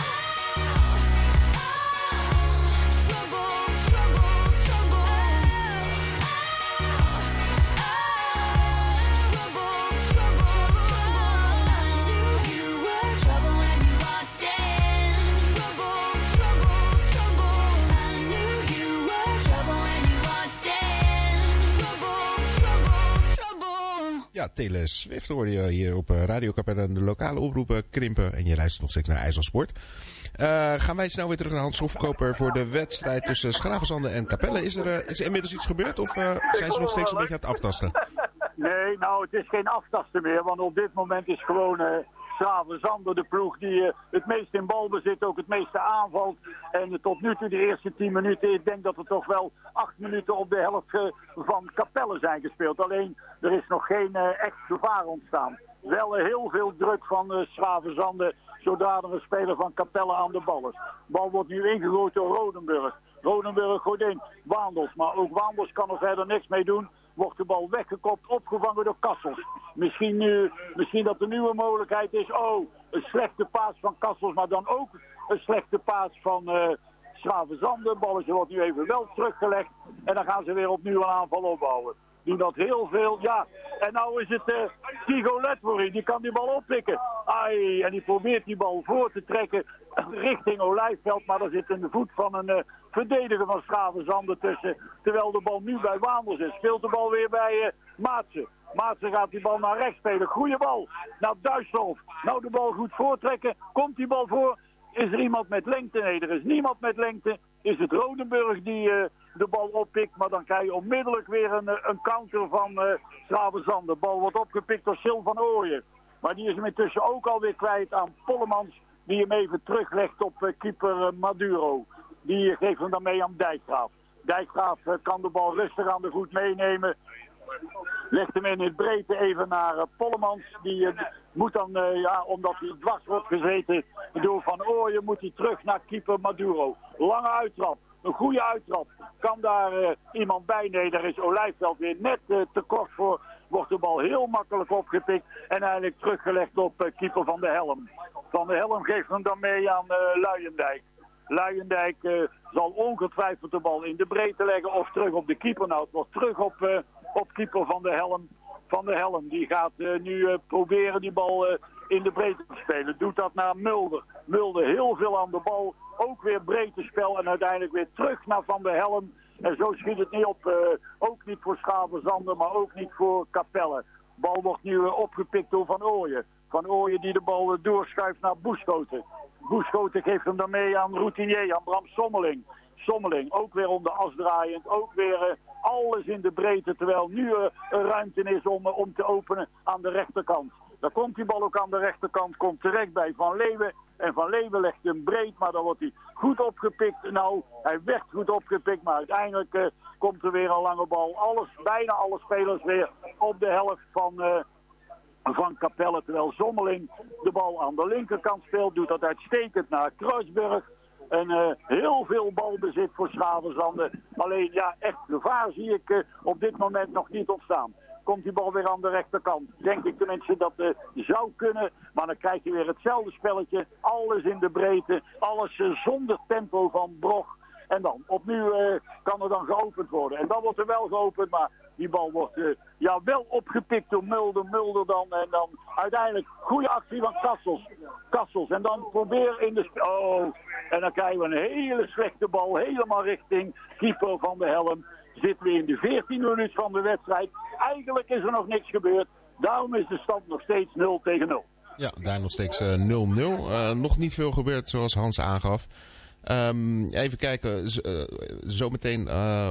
Trouble, trouble, trouble. Trouble, trouble, trouble. I knew you were trouble when you walked in. Trouble, trouble, trouble. I knew you were trouble when you walked in. Trouble, trouble, trouble. Ja, Taylor Swift hoorde je hier op Radio Capelle. De lokale omroepen krimpen. En je luistert nog steeds naar IJsselsport. Gaan wij snel weer terug naar Hans Hofkoper voor de wedstrijd tussen Schravenzande en Capelle. Is er inmiddels iets gebeurd of zijn ze nog steeds een beetje aan het aftasten? Nee, nou, het is geen aftasten meer. Want op dit moment is gewoon Schravenzande de ploeg die het meest in balbezit, ook het meeste aanvalt. En tot nu toe de eerste 10 minuten, ik denk dat er toch wel 8 minuten op de helft van Capelle zijn gespeeld. Alleen, er is nog geen echt gevaar ontstaan. Wel heel veel druk van Schravenzande, zodra er een speler van Capelle aan de bal is. De bal wordt nu ingegooid door Rodenburg. Rodenburg gooit in, Waandels. Maar ook Waandels kan er verder niks mee doen. Wordt de bal weggekopt, opgevangen door Kassels. Misschien dat de nieuwe mogelijkheid is. Oh, een slechte paas van Kassels, maar dan ook een slechte paas van Schravenzande. Het balletje wordt nu even wel teruggelegd. En dan gaan ze weer opnieuw een aanval opbouwen. die dat heel veel, ja. En nou is het Tigo Letbury, die kan die bal oppikken. Ai, en die probeert die bal voor te trekken richting Olijfveld, maar daar zit in de voet van een verdediger van Schavenzande tussen. Terwijl de bal nu bij Waanders is. Speelt de bal weer bij Maatsen. Maatsen gaat die bal naar rechts spelen. Goeie bal naar Duitshof. Nou de bal goed voortrekken. Komt die bal voor? Is er iemand met lengte? Nee, er is niemand met lengte. Is het Rodenburg die de bal oppikt. Maar dan krijg je onmiddellijk weer een counter van Schavenzande. De bal wordt opgepikt door Sil van Ooyen. Maar die is hem intussen ook alweer kwijt aan Pollemans. Die hem even teruglegt op keeper Maduro. Die geeft hem dan mee aan Dijkgraaf. Dijkgraaf kan de bal rustig aan de voet meenemen. Legt hem in het breedte even naar Pollemans. Die moet dan, omdat hij dwars wordt gezeten door Van Ooyen, moet hij terug naar keeper Maduro. Lange uittrap. Een goede uittrap. Kan daar iemand bij? Nee, daar is Olijfveld weer net te kort voor. Wordt de bal heel makkelijk opgepikt. En eigenlijk teruggelegd op keeper Van de Helm. Van de Helm geeft hem dan mee aan Luijendijk. Luijendijk zal ongetwijfeld de bal in de breedte leggen of terug op de keeper. Nou, het wordt terug op keeper Van de Helm. Van de Helm die gaat nu proberen die bal in de breedte te spelen. Doet dat naar Mulder. Mulder heel veel aan de bal. Ook weer breedte spel en uiteindelijk weer terug naar Van de Helm. En zo schiet het niet op. Ook niet voor Schavenzande, maar ook niet voor Capelle. De bal wordt nu opgepikt door Van Ooyen. Van Ooyen die de bal doorschuift naar Boeschoten. Boeschoten geeft hem dan mee aan routinier, aan Bram Sommeling. Sommeling ook weer om de as draaiend. Ook weer alles in de breedte. Terwijl nu er ruimte is om te openen aan de rechterkant. Dan komt die bal ook aan de rechterkant. Komt terecht bij Van Leeuwen. En Van Leeuwen legt hem breed. Maar dan wordt hij goed opgepikt. Nou, hij werd goed opgepikt. Maar uiteindelijk komt er weer een lange bal. Bijna alle spelers weer op de helft van Capelle. Terwijl Sommeling de bal aan de linkerkant speelt. Doet dat uitstekend naar Kruisberg. En heel veel balbezit voor Schavenzande. Alleen ja, echt gevaar zie ik op dit moment nog niet ontstaan. Komt die bal weer aan de rechterkant. Denk ik tenminste dat zou kunnen. Maar dan krijg je weer hetzelfde spelletje. Alles in de breedte. Alles zonder tempo van Brog. En dan, opnieuw kan er dan geopend worden. En dan wordt er wel geopend, maar die bal wordt wel opgepikt door Mulder. Mulder dan. En dan uiteindelijk goede actie van Kassels. En dan probeer in de... En dan krijgen we een hele slechte bal. Helemaal richting keeper Van de Helm. Zitten we in de 14e minuut van de wedstrijd. Eigenlijk is er nog niks gebeurd. Daarom is de stand nog steeds 0-0. Ja, daar nog steeds 0-0. Nog niet veel gebeurd zoals Hans aangaf. Even kijken, zometeen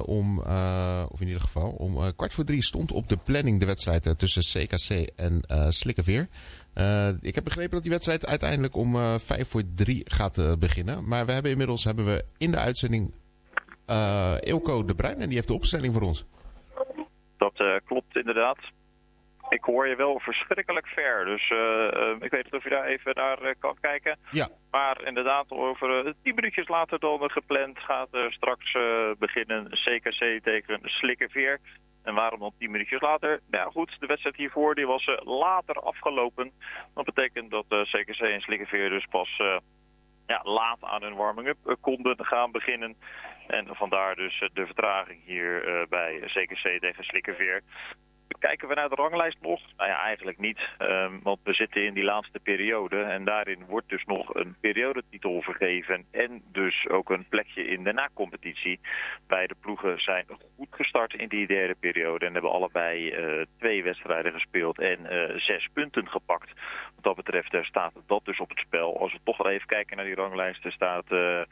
of in ieder geval om 2:15 stond op de planning de wedstrijd tussen CKC en Slikkeveer. Ik heb begrepen dat die wedstrijd uiteindelijk om 2:55 gaat beginnen. Maar we hebben inmiddels in de uitzending Eelco de Bruin en die heeft de opstelling voor ons. Dat klopt inderdaad. Ik hoor je wel verschrikkelijk ver, dus ik weet niet of je daar even naar kan kijken. Ja. Maar inderdaad, over 10 minuutjes later dan gepland gaat straks beginnen CKC tegen Slikkeveer. En waarom dan 10 minuutjes later? Nou goed, de wedstrijd hiervoor die was later afgelopen. Dat betekent dat CKC en Slikkeveer dus pas laat aan hun warming-up konden gaan beginnen. En vandaar dus de vertraging hier bij CKC tegen Slikkeveer. Kijken we naar de ranglijst nog? Nou ja, eigenlijk niet. Want we zitten in die laatste periode. En daarin wordt dus nog een periodetitel vergeven. En dus ook een plekje in de na-competitie. Beide ploegen zijn goed gestart in die derde periode. En hebben allebei 2 wedstrijden gespeeld en 6 punten gepakt. Wat dat betreft staat dat dus op het spel. Als we toch wel even kijken naar die ranglijsten staat...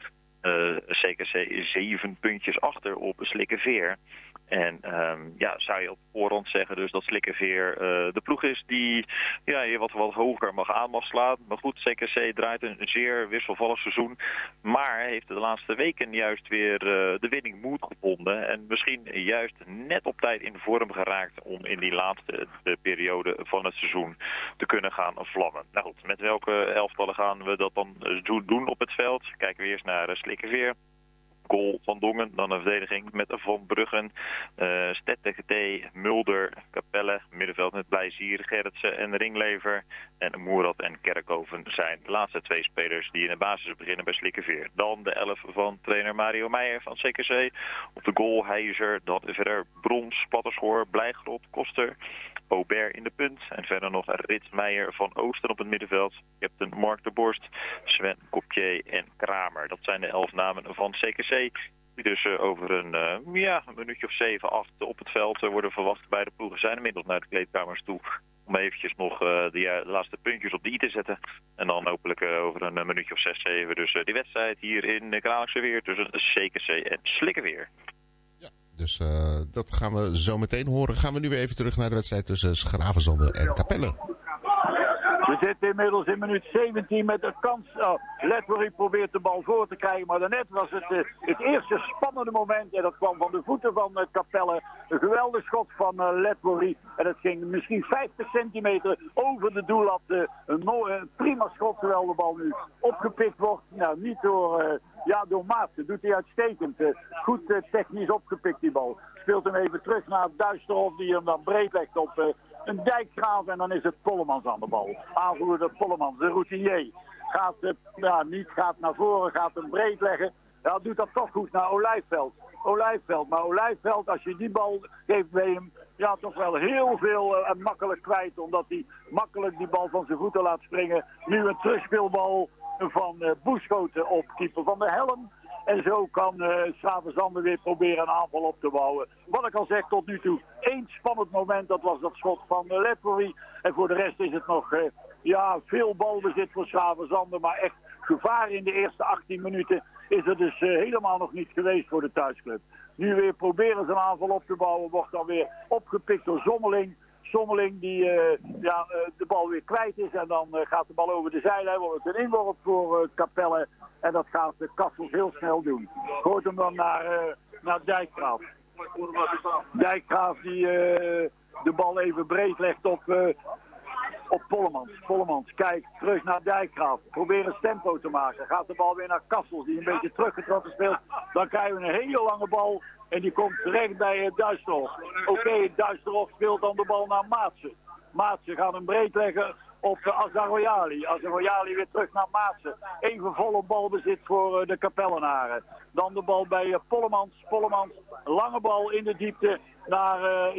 CKC 7 puntjes achter op Slikkeveer. En zou je op voorhand zeggen dus dat Slikkeveer de ploeg is die je wat hoger mag slaan. Maar goed, CKC draait een zeer wisselvallig seizoen. Maar heeft de laatste weken juist weer de winning moed gevonden. En misschien juist net op tijd in vorm geraakt om in die laatste periode van het seizoen te kunnen gaan vlammen. Nou goed, met welke elftallen gaan we dat dan doen op het veld? Kijken we eerst naar Slikkeveer. goal Van Dongen. Dan een verdediging met Van Bruggen, Stetten, GT, Mulder, Capelle. Middenveld met Blijzier, Gerritsen en Ringlever. En Moerad en Kerkhoven zijn de laatste 2 spelers die in de basis beginnen bij Slikkeveer. Dan de 11 van trainer Mario Meijer van CKC. Op de goal Heizer, dan verder Brons, Platterschoor, Blijgrot, Koster, Aubert in de punt. En verder nog Rits Meijer van Oosten op het middenveld. Captain Mark de Borst, Sven Kopje en Kramer. Dat zijn de 11 namen van CKC. Die dus over een minuutje of 7, 8 op het veld worden verwacht. Beide ploegen zijn inmiddels naar de kleedkamers toe. Om eventjes nog de laatste puntjes op de i te zetten. En dan hopelijk over een minuutje of 6, 7. Dus die wedstrijd hier in Kralingse Weer tussen CKC en Slikkeveer. Dus dat gaan we zo meteen horen. Gaan we nu weer even terug naar de wedstrijd tussen Schravenzande en Capelle. We zitten inmiddels in minuut 17 met een kans. Letbury probeert de bal voor te krijgen, maar daarnet was het eerste spannende moment. En dat kwam van de voeten van Capelle. Een geweldig schot van Letbury. En het ging misschien 50 centimeter over de doellat. Een prima schot, terwijl de bal nu opgepikt wordt. Nou, niet door Maat. Dat doet hij uitstekend. Goed technisch opgepikt die bal. Speelt hem even terug naar Duisterhof, die hem dan breed legt op een Dijkgraaf. En dan is het Pollemans aan de bal. Aanvoerder Pollemans, de routinier. Gaat naar voren, gaat hem breed leggen. Ja, doet dat toch goed naar Olijfveld. Maar Olijfveld, als je die bal geeft bij hem, ja, toch wel heel veel en makkelijk kwijt. Omdat hij makkelijk die bal van zijn voeten laat springen. Nu een terugspeelbal van Boeschoten op keeper van de Helm. En zo kan Schravenzande weer proberen een aanval op te bouwen. Wat ik al zeg, tot nu toe 1 spannend moment. Dat was dat schot van Letbury. En voor de rest is het nog veel balbezit voor Schravenzande. Maar echt gevaar in de eerste 18 minuten is er dus helemaal nog niet geweest voor de thuisclub. Nu weer proberen ze een aanval op te bouwen. Wordt dan weer opgepikt door Sommeling. Sommeling die de bal weer kwijt is. En dan gaat de bal over de zijlijn. Wordt het een inworp voor Capelle. En dat gaat Kassels heel snel doen. Gooit hem dan naar Dijkgraaf. Dijkgraaf die de bal even breed legt op Pollemans. Pollemans kijkt terug naar Dijkgraaf. Probeert tempo te maken. Gaat de bal weer naar Kassels die een beetje teruggetrokken speelt. Dan krijgen we een hele lange bal. En die komt terecht bij Duisterhof. Oké, Duisterhof speelt dan de bal naar Maatsen. Maatsen gaat hem breed leggen op Azaroyali. Azaroyali weer terug naar Maatsen. Even volle balbezit voor de Capellenaren. Dan de bal bij Pollemans. Pollemans, lange bal in de diepte naar...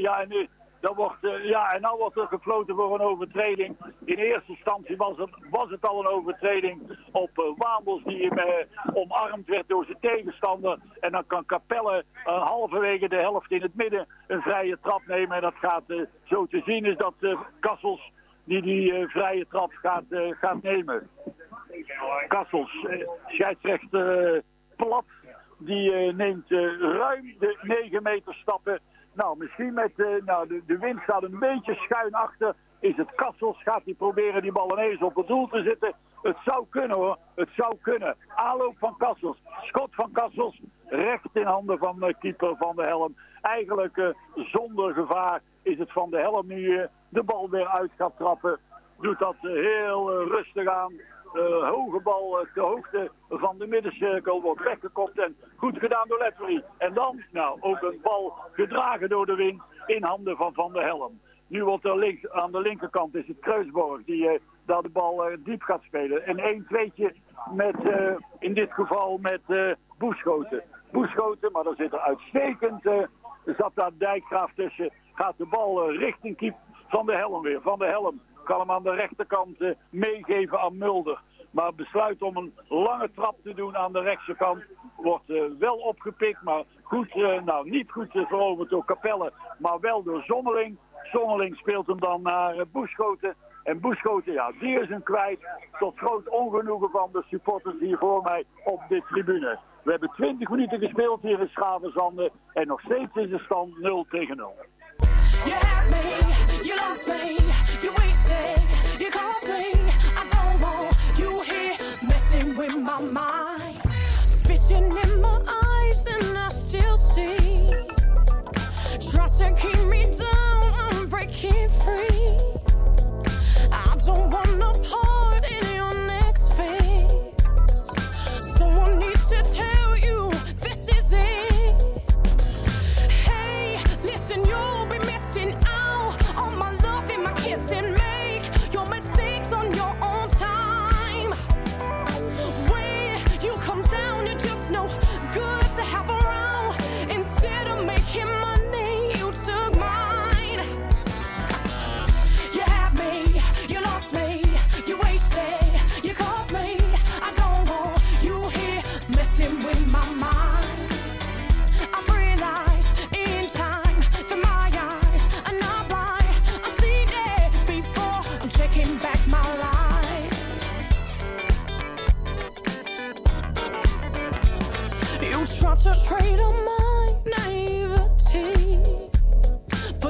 en nou wordt er gefloten voor een overtreding. In eerste instantie was het al een overtreding op Wandels die omarmd werd door zijn tegenstander. En dan kan Capelle halverwege de helft in het midden een vrije trap nemen. En dat gaat zo te zien is dat Kassels die vrije trap gaat nemen. Kassels, scheidsrechter Plat, die neemt ruim de 9 meter stappen. Nou, misschien met de wind staat een beetje schuin achter. Is het Kassels? Gaat hij proberen die bal ineens op het doel te zetten? Het zou kunnen hoor. Het zou kunnen. Aanloop van Kassels. Schot van Kassels. Recht in handen van keeper Van de Helm. Eigenlijk zonder gevaar is het Van de Helm nu de bal weer uit gaat trappen. Doet dat heel rustig aan. Hoge bal ter hoogte van de middencirkel wordt weggekopt en goed gedaan door Letbury. En dan, ook een bal gedragen door de wind in handen van Van der Helm. Nu wordt er aan de linkerkant is het Kruisborg die daar de bal diep gaat spelen. En 1-2'tje met, in dit geval met Boeschoten. Boeschoten, maar daar zit er uitstekend, zat daar Dijkgraaf tussen. Gaat de bal richting keep Van der Helm weer. Van der Helm kan hem aan de rechterkant meegeven aan Mulder. Maar besluit om een lange trap te doen aan de rechterkant. Wordt wel opgepikt, maar goed, niet goed veroverd door Capelle. Maar wel door Sommeling. Sommeling speelt hem dan naar Boeschoten. En Boeschoten, die is hem kwijt. Tot groot ongenoegen van de supporters hier voor mij op de tribune. We hebben 20 minuten gespeeld hier in Schravenzande. En nog steeds is de stand 0-0. You had me, you lost me, you wasted, you caused me. I don't want you here messing with my mind. Spitting in my eyes and I still see. Try to keep me down, I'm breaking free. I don't want no part in your next phase. Someone needs to tell you this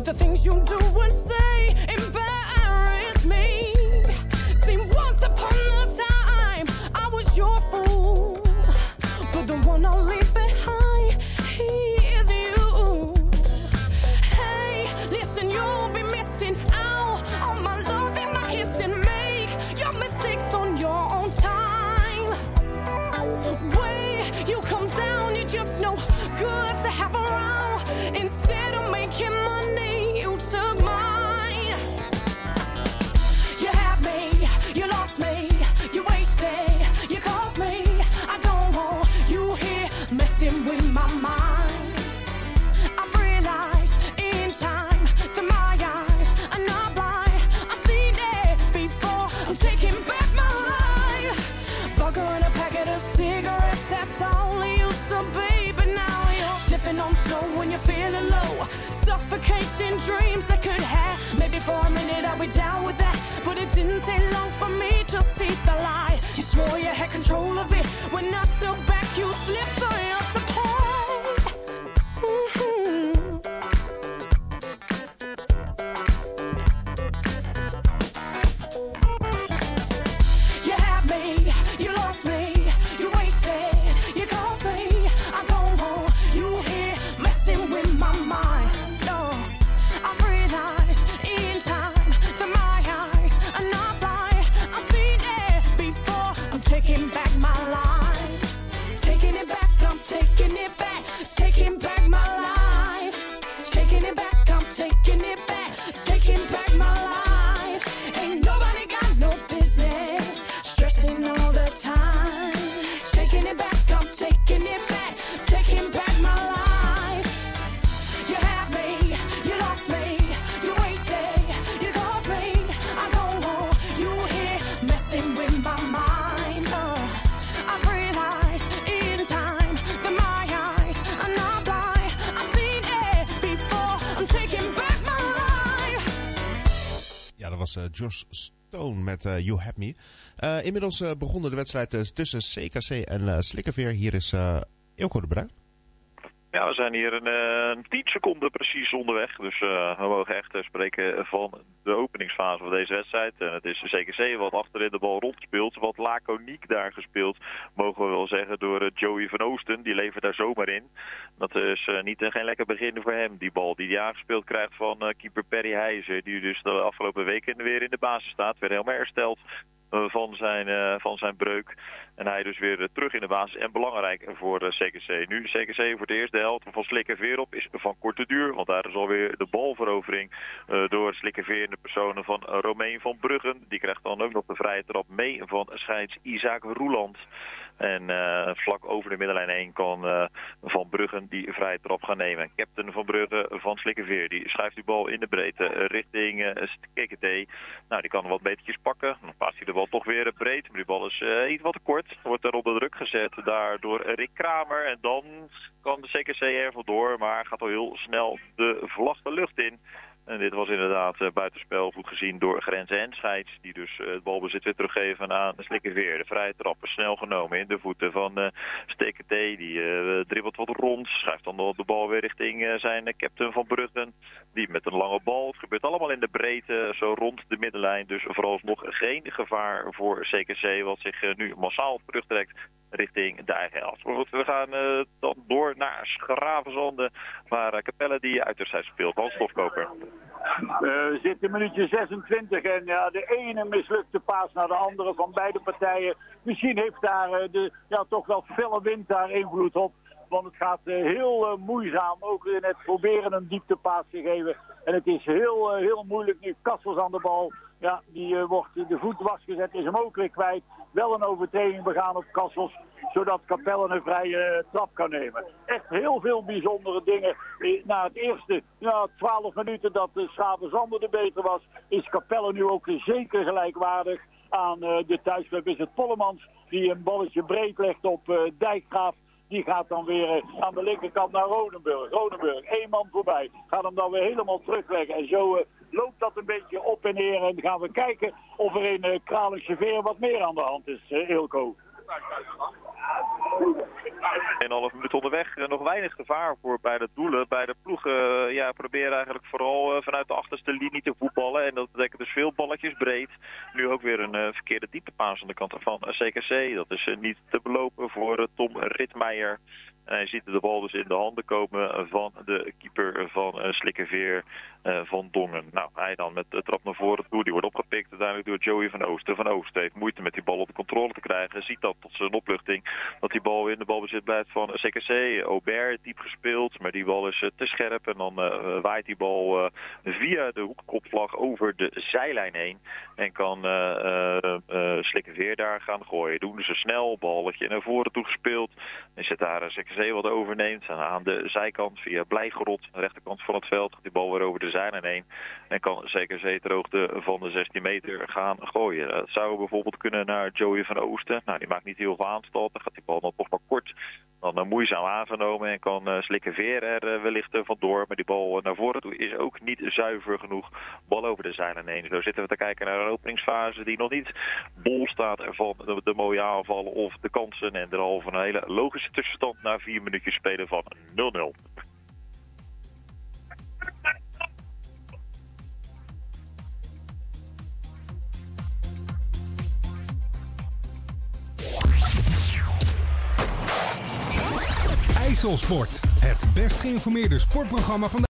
But the things you do and say embarrass me. See, once upon a time, I was your fool. But the one I'll leave behind, he is you. Hey, listen, you'll be missing out on my love and my kiss and make your mistakes on your own time. Way you come down, you're just no good to have around. Instead of making money, you took mine. You had me, you lost me, you wasted, you caused me. I don't want you here messing with my mind. I've realized in time that my eyes are not blind. I've seen it before, I'm taking back my life. Vodka and a packet of cigarettes, that's all I used to be. But now you're sniffing on snow when you're feeling low. Suffocating dreams that could have. Maybe for a minute I'll be down with that. But it didn't take long for me to see the lie. You swore you had control of it. When I stood back, you slipped on your supply. You had me, you lost me, you wasted, you caused me. I don't want you here messing with my mind. No, I've realized in time that my eyes are not blind. I've seen it before, I'm taking back my life. Taking it back, I'm taking it back. Taking back my life. Taking it back, I'm taking it back. Taking back my life. Ain't nobody got no business stressing all the time. Taking it back, I'm taking it back. Taking back my life. You had me, you lost me, you wasted, you caused me. I don't want you here messing with my mind. I've realized in time that my eyes are not blind. I've seen it before, I'm taking back my life. Ja, dat was Josh Stone met You Had Me. Inmiddels begonnen de wedstrijd tussen CKC en Slikkerveer. Hier is Eelco de Bruin. Ja, we zijn hier een 10 seconden precies onderweg. Dus we mogen echt spreken van de openingsfase van deze wedstrijd. En het is CKC wat achterin de bal rondspeelt. Wat laconiek daar gespeeld, mogen we wel zeggen, door Joey van Oosten. Die levert daar zomaar in. Dat is geen lekker begin voor hem. Die bal die hij aangespeeld krijgt van keeper Perry Heijzer. Die dus de afgelopen weken weer in de basis staat. Weer helemaal hersteld van zijn breuk. En hij dus weer terug in de basis. En belangrijk voor CKC. Nu CKC voor de eerste helft van Slikkerveer op is van korte duur. Want daar is alweer de balverovering door Slikkerveer in de personen van Romein van Bruggen. Die krijgt dan ook nog de vrije trap mee van scheids Isaac Roeland. En vlak over de middenlijn heen kan Van Bruggen die vrije trap gaan nemen. Captain Van Bruggen van Slikkerveer die schuift die bal in de breedte richting KKT. Nou, die kan wat metertjes pakken. Dan paast hij de bal toch weer breed. Maar die bal is iets wat te kort. Wordt er onder druk gezet daar door Rick Kramer. En dan kan de CKC er vandoor. Maar gaat al heel snel de vlag de lucht in. En dit was inderdaad buitenspel, goed gezien door Grenzen en scheids. Die dus het balbezit weer teruggeven aan Slikkerveer. De vrije trap is snel genomen in de voeten van STKT. Die dribbelt wat rond. Schuift dan de bal weer richting zijn captain Van Bruggen. Die met een lange bal. Het gebeurt allemaal in de breedte, zo rond de middenlijn. Dus vooralsnog geen gevaar voor CKC. Wat zich nu massaal terugtrekt richting de eigen helft. We gaan dan door naar Schravenzande. Waar Capelle die uitwedstrijd speelt. Hans Stofkoper. We zitten in minuutje 26 en ja, de ene mislukte paas naar de andere van beide partijen. Misschien heeft daar toch wel felle wind daar invloed op. Want het gaat heel moeizaam, ook in het proberen een dieptepaas te geven. En het is heel moeilijk nu. Kassels aan de bal. Ja, die wordt de voet wasgezet, is hem ook weer kwijt. Wel een overtreding begaan op Kassels, zodat Capelle een vrije trap kan nemen. Echt heel veel bijzondere dingen. Na het eerste 12 minuten dat Schravenzande de beter was, is Capelle nu ook zeker gelijkwaardig aan de thuisclub. Is het Pollemans die een balletje breed legt op Dijkgraaf. Die gaat dan weer aan de linkerkant naar Ronenburg. Ronenburg, 1 man voorbij. Gaat hem dan weer helemaal terugleggen. En zo loopt dat een beetje op en neer. En gaan we kijken of er in Kralingse Veer wat meer aan de hand is, Eelco. 1,5 minuut onderweg. Nog weinig gevaar voor beide doelen. Beide ploegen probeer eigenlijk vooral vanuit de achterste linie te voetballen. En dat betekent dus veel balletjes breed. Nu ook weer een verkeerde dieptepaas aan de kant van CKC. Dat is niet te belopen voor Tom Ritmeijer. En hij ziet de bal dus in de handen komen van de keeper van Slikkeveer, Van Dongen. Nou, hij dan met de trap naar voren toe. Die wordt opgepikt uiteindelijk door Joey van Oosten. Van Oosten heeft moeite met die bal op de controle te krijgen. Ziet dat tot zijn opluchting dat die bal in de balbezit blijft van CKC. Aubert diep gespeeld, maar die bal is te scherp. En dan waait die bal via de hoekkopvlag over de zijlijn heen. En kan Slikkeveer daar gaan gooien. Doen ze snel, balletje naar voren toe gespeeld. En zit daar CKC wat overneemt. En aan de zijkant via Blijgerot, de rechterkant van het veld, gaat die bal weer over de zijlijn heen. En kan CKC ter hoogte van de 16 meter gaan gooien. Dat zou bijvoorbeeld kunnen naar Joey van Oosten. Nou, die maakt niet heel veel aanstal. Dan gaat die bal dan toch maar kort. Dan moeizaam aangenomen en kan Slikkeveer er wellicht vandoor. Maar die bal naar voren toe is ook niet zuiver genoeg. Bal over de zijlijn heen. Zo zitten we te kijken naar een openingsfase die nog niet bol staat van de mooie aanvallen of de kansen. En derhalve een hele logische tussenstand na 4 minuutjes spelen van 0-0. IJsselsport, het best geïnformeerde sportprogramma van de